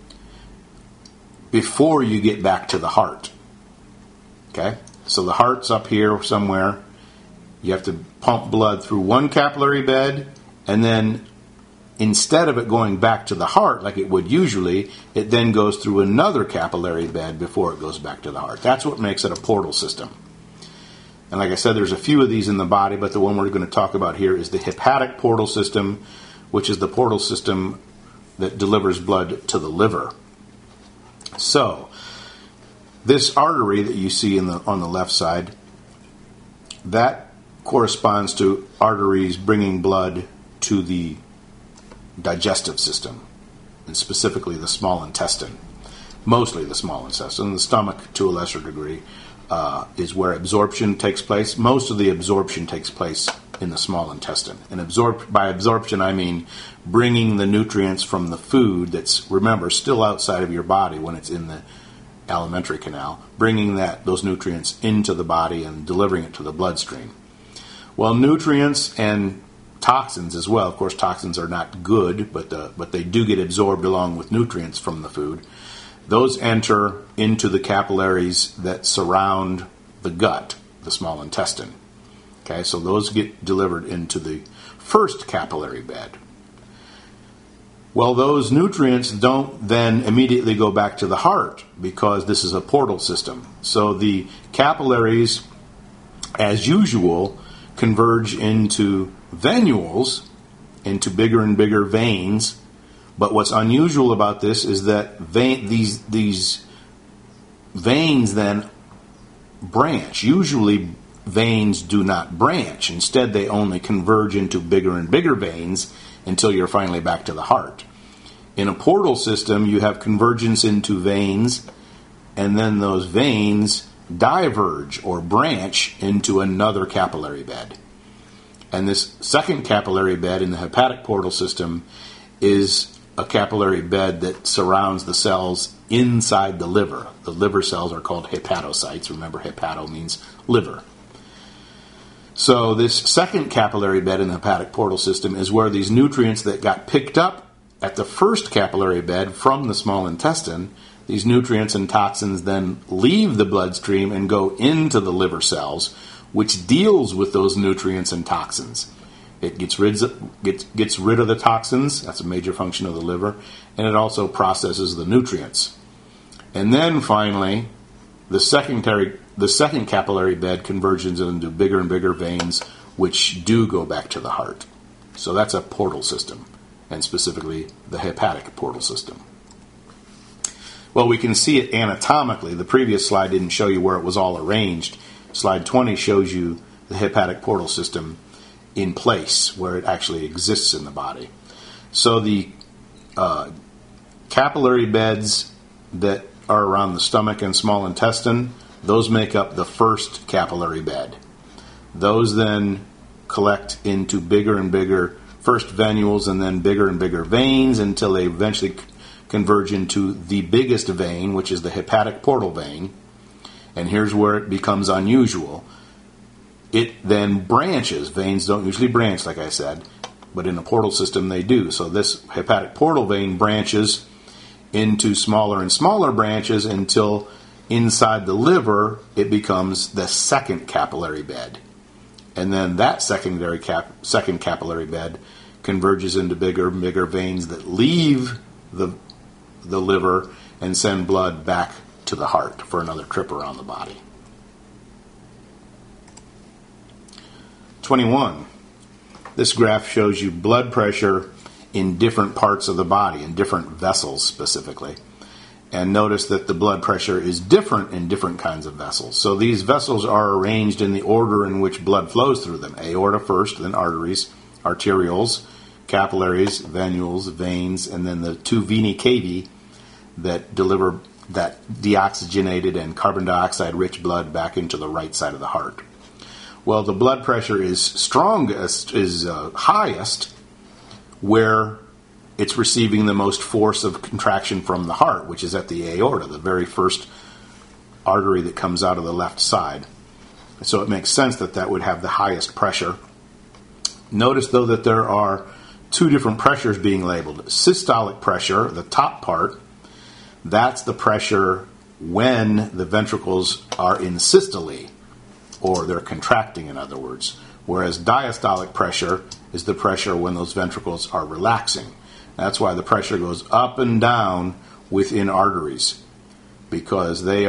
S1: before you get back to the heart. Okay? So the heart's up here somewhere. You have to pump blood through one capillary bed, and then instead of it going back to the heart like it would usually, it then goes through another capillary bed before it goes back to the heart. That's what makes it a portal system. And like I said, there's a few of these in the body, but the one we're going to talk about here is the hepatic portal system, which is the portal system that delivers blood to the liver. So, this artery that you see on the left side, that corresponds to arteries bringing blood to the digestive system, and specifically the small intestine. Mostly the small intestine. The stomach, to a lesser degree, is where absorption takes place. Most of the absorption takes place in the small intestine. And by absorption, I mean bringing the nutrients from the food that's, remember, still outside of your body when it's in the alimentary canal, bringing those nutrients into the body and delivering it to the bloodstream. Well, nutrients and toxins as well. Of course, toxins are not good, but they do get absorbed along with nutrients from the food. Those enter into the capillaries that surround the gut, the small intestine. Okay, so those get delivered into the first capillary bed. Well, those nutrients don't then immediately go back to the heart because this is a portal system. So the capillaries, as usual, converge into venules, into bigger and bigger veins. But what's unusual about this is that these veins then branch. Usually veins do not branch. Instead, they only converge into bigger and bigger veins until you're finally back to the heart. In a portal system, you have convergence into veins, and then those veins diverge or branch into another capillary bed. And this second capillary bed in the hepatic portal system is a capillary bed that surrounds the cells inside the liver. The liver cells are called hepatocytes. Remember, hepato means liver. So this second capillary bed in the hepatic portal system is where these nutrients that got picked up at the first capillary bed from the small intestine, these nutrients and toxins then leave the bloodstream and go into the liver cells, which deals with those nutrients and toxins. It gets rid of the toxins. That's a major function of the liver. And it also processes the nutrients. And then finally, the second capillary bed converges into bigger and bigger veins, which do go back to the heart. So that's a portal system, and specifically the hepatic portal system. Well, we can see it anatomically. The previous slide didn't show you where it was all arranged. Slide 20 shows you the hepatic portal system in place, where it actually exists in the body. So the capillary beds that are around the stomach and small intestine, those make up the first capillary bed. Those then collect into bigger and bigger, first venules and then bigger and bigger veins until they eventually converge into the biggest vein, which is the hepatic portal vein. And here's where it becomes unusual. It then branches. Veins don't usually branch, like I said, but in a portal system they do. So this hepatic portal vein branches into smaller and smaller branches until inside the liver it becomes the second capillary bed. And then that second capillary bed converges into bigger and bigger veins that leave the liver and send blood back to the heart for another trip around the body. 21. This graph shows you blood pressure in different parts of the body, in different vessels specifically. And notice that the blood pressure is different in different kinds of vessels. So these vessels are arranged in the order in which blood flows through them. Aorta first, then arteries, arterioles, capillaries, venules, veins, and then the two veni cavae that deliver that deoxygenated and carbon dioxide-rich blood back into the right side of the heart. Well, the blood pressure is highest where it's receiving the most force of contraction from the heart, which is at the aorta, the very first artery that comes out of the left side. So it makes sense that that would have the highest pressure. Notice, though, that there are two different pressures being labeled. Systolic pressure, the top part, that's the pressure when the ventricles are in systole, or they're contracting, in other words. Whereas diastolic pressure is the pressure when those ventricles are relaxing. That's why the pressure goes up and down within arteries, because they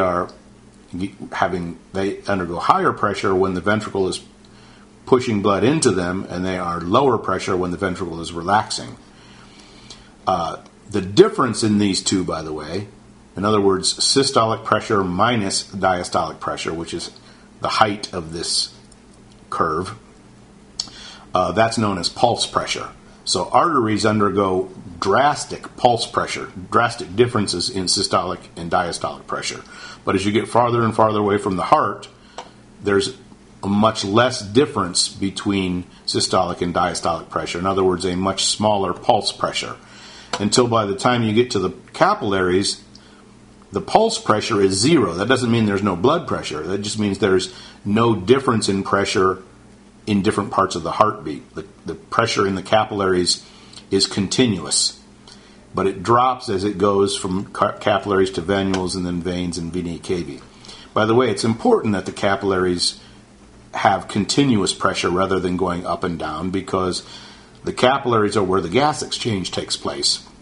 S1: undergo higher pressure when the ventricle is pushing blood into them, and they are lower pressure when the ventricle is relaxing. The difference in these two, by the way, in other words, systolic pressure minus diastolic pressure, which is the height of this curve, that's known as pulse pressure. So arteries undergo drastic pulse pressure, drastic differences in systolic and diastolic pressure. But as you get farther and farther away from the heart, there's a much less difference between systolic and diastolic pressure. In other words, a much smaller pulse pressure. Until by the time you get to the capillaries, the pulse pressure is zero. That doesn't mean there's no blood pressure. That just means there's no difference in pressure in different parts of the heartbeat. The pressure in the capillaries is continuous, but it drops as it goes from capillaries to venules and then veins and veni cavae. By the way, it's important that the capillaries have continuous pressure rather than going up and down, because the capillaries are where the gas exchange takes place.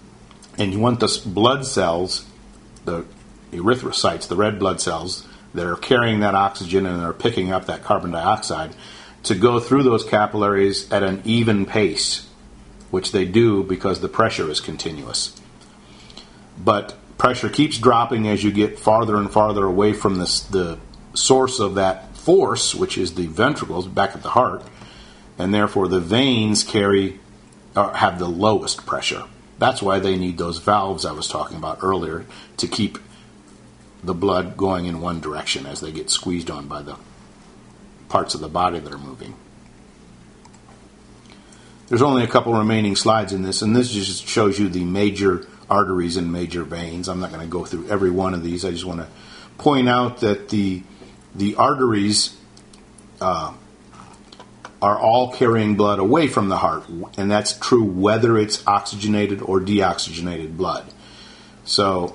S1: And you want the blood cells, the erythrocytes, the red blood cells that are carrying that oxygen and are picking up that carbon dioxide, to go through those capillaries at an even pace, which they do because the pressure is continuous. But pressure keeps dropping as you get farther and farther away from the source of that force, which is the ventricles back at the heart, and therefore the veins have the lowest pressure. That's why they need those valves I was talking about earlier to keep the blood going in one direction as they get squeezed on by the parts of the body that are moving. There's only a couple remaining slides in this, and this just shows you the major arteries and major veins. I'm not going to go through every one of these. I just want to point out that the arteries are all carrying blood away from the heart, and that's true whether it's oxygenated or deoxygenated blood. So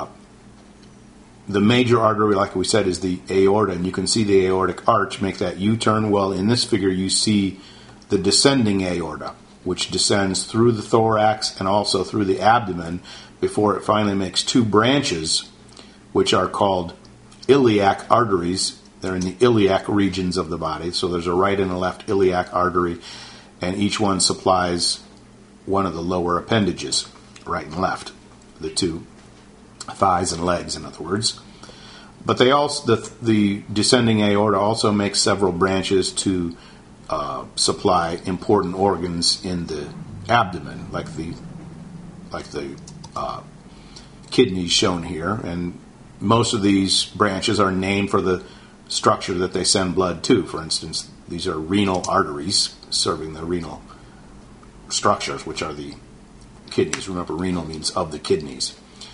S1: the major artery, like we said, is the aorta, and you can see the aortic arch make that U-turn. Well, in this figure you see the descending aorta, which descends through the thorax and also through the abdomen before it finally makes two branches, which are called iliac arteries. They're in the iliac regions of the body. So there's a right and a left iliac artery, and each one supplies one of the lower appendages, right and left, the two thighs and legs, in other words. But they also the descending aorta also makes several branches to supply important organs in the abdomen, like the kidneys shown here. And most of these branches are named for the structure that they send blood to. For instance, these are renal arteries serving the renal structures, which are the kidneys. Remember, renal means of the kidneys.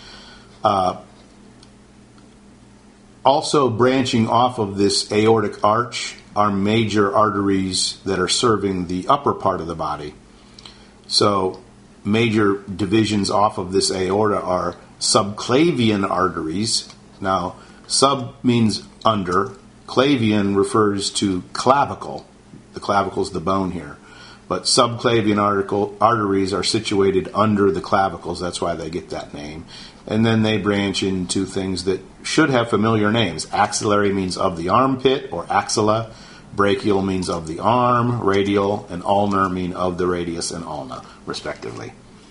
S1: Also branching off of this aortic arch are major arteries that are serving the upper part of the body. So major divisions off of this aorta are subclavian arteries. Now, sub means under. Clavian refers to clavicle. The clavicle is the bone here. But subclavian arteries are situated under the clavicles. That's why they get that name. And then they branch into things that should have familiar names. Axillary means of the armpit, or axilla. Brachial means of the arm. Radial and ulnar mean of the radius and ulna, respectively.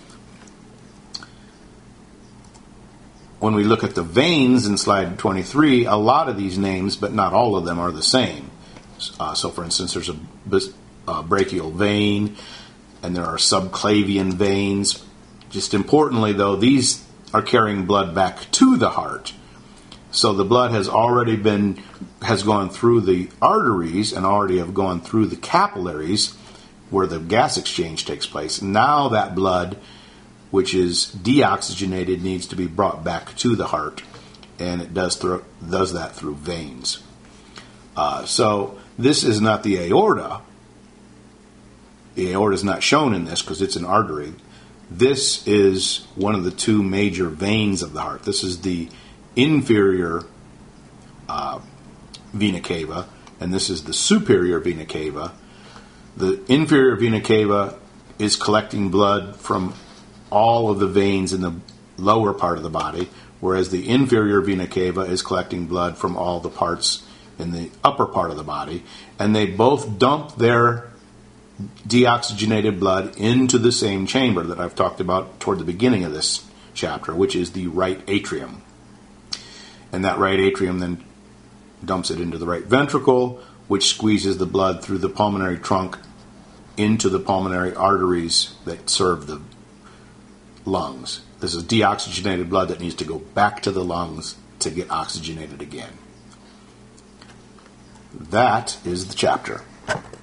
S1: When we look at the veins in slide 23, a lot of these names, but not all of them, are the same. So, for instance, there's a brachial vein, and there are subclavian veins. Just importantly, though, these are carrying blood back to the heart. So the blood has gone through the arteries and already have gone through the capillaries where the gas exchange takes place. Now that blood, which is deoxygenated, needs to be brought back to the heart, and it does that through veins. So this is not the aorta. The aorta is not shown in this because it's an artery. This is one of the two major veins of the heart. This is the inferior vena cava, and this is the superior vena cava. The inferior vena cava is collecting blood from all of the veins in the lower part of the body, whereas the inferior vena cava is collecting blood from all the parts in the upper part of the body, and they both dump their deoxygenated blood into the same chamber that I've talked about toward the beginning of this chapter, which is the right atrium. And that right atrium then dumps it into the right ventricle, which squeezes the blood through the pulmonary trunk into the pulmonary arteries that serve the lungs. This is deoxygenated blood that needs to go back to the lungs to get oxygenated again. That is the chapter.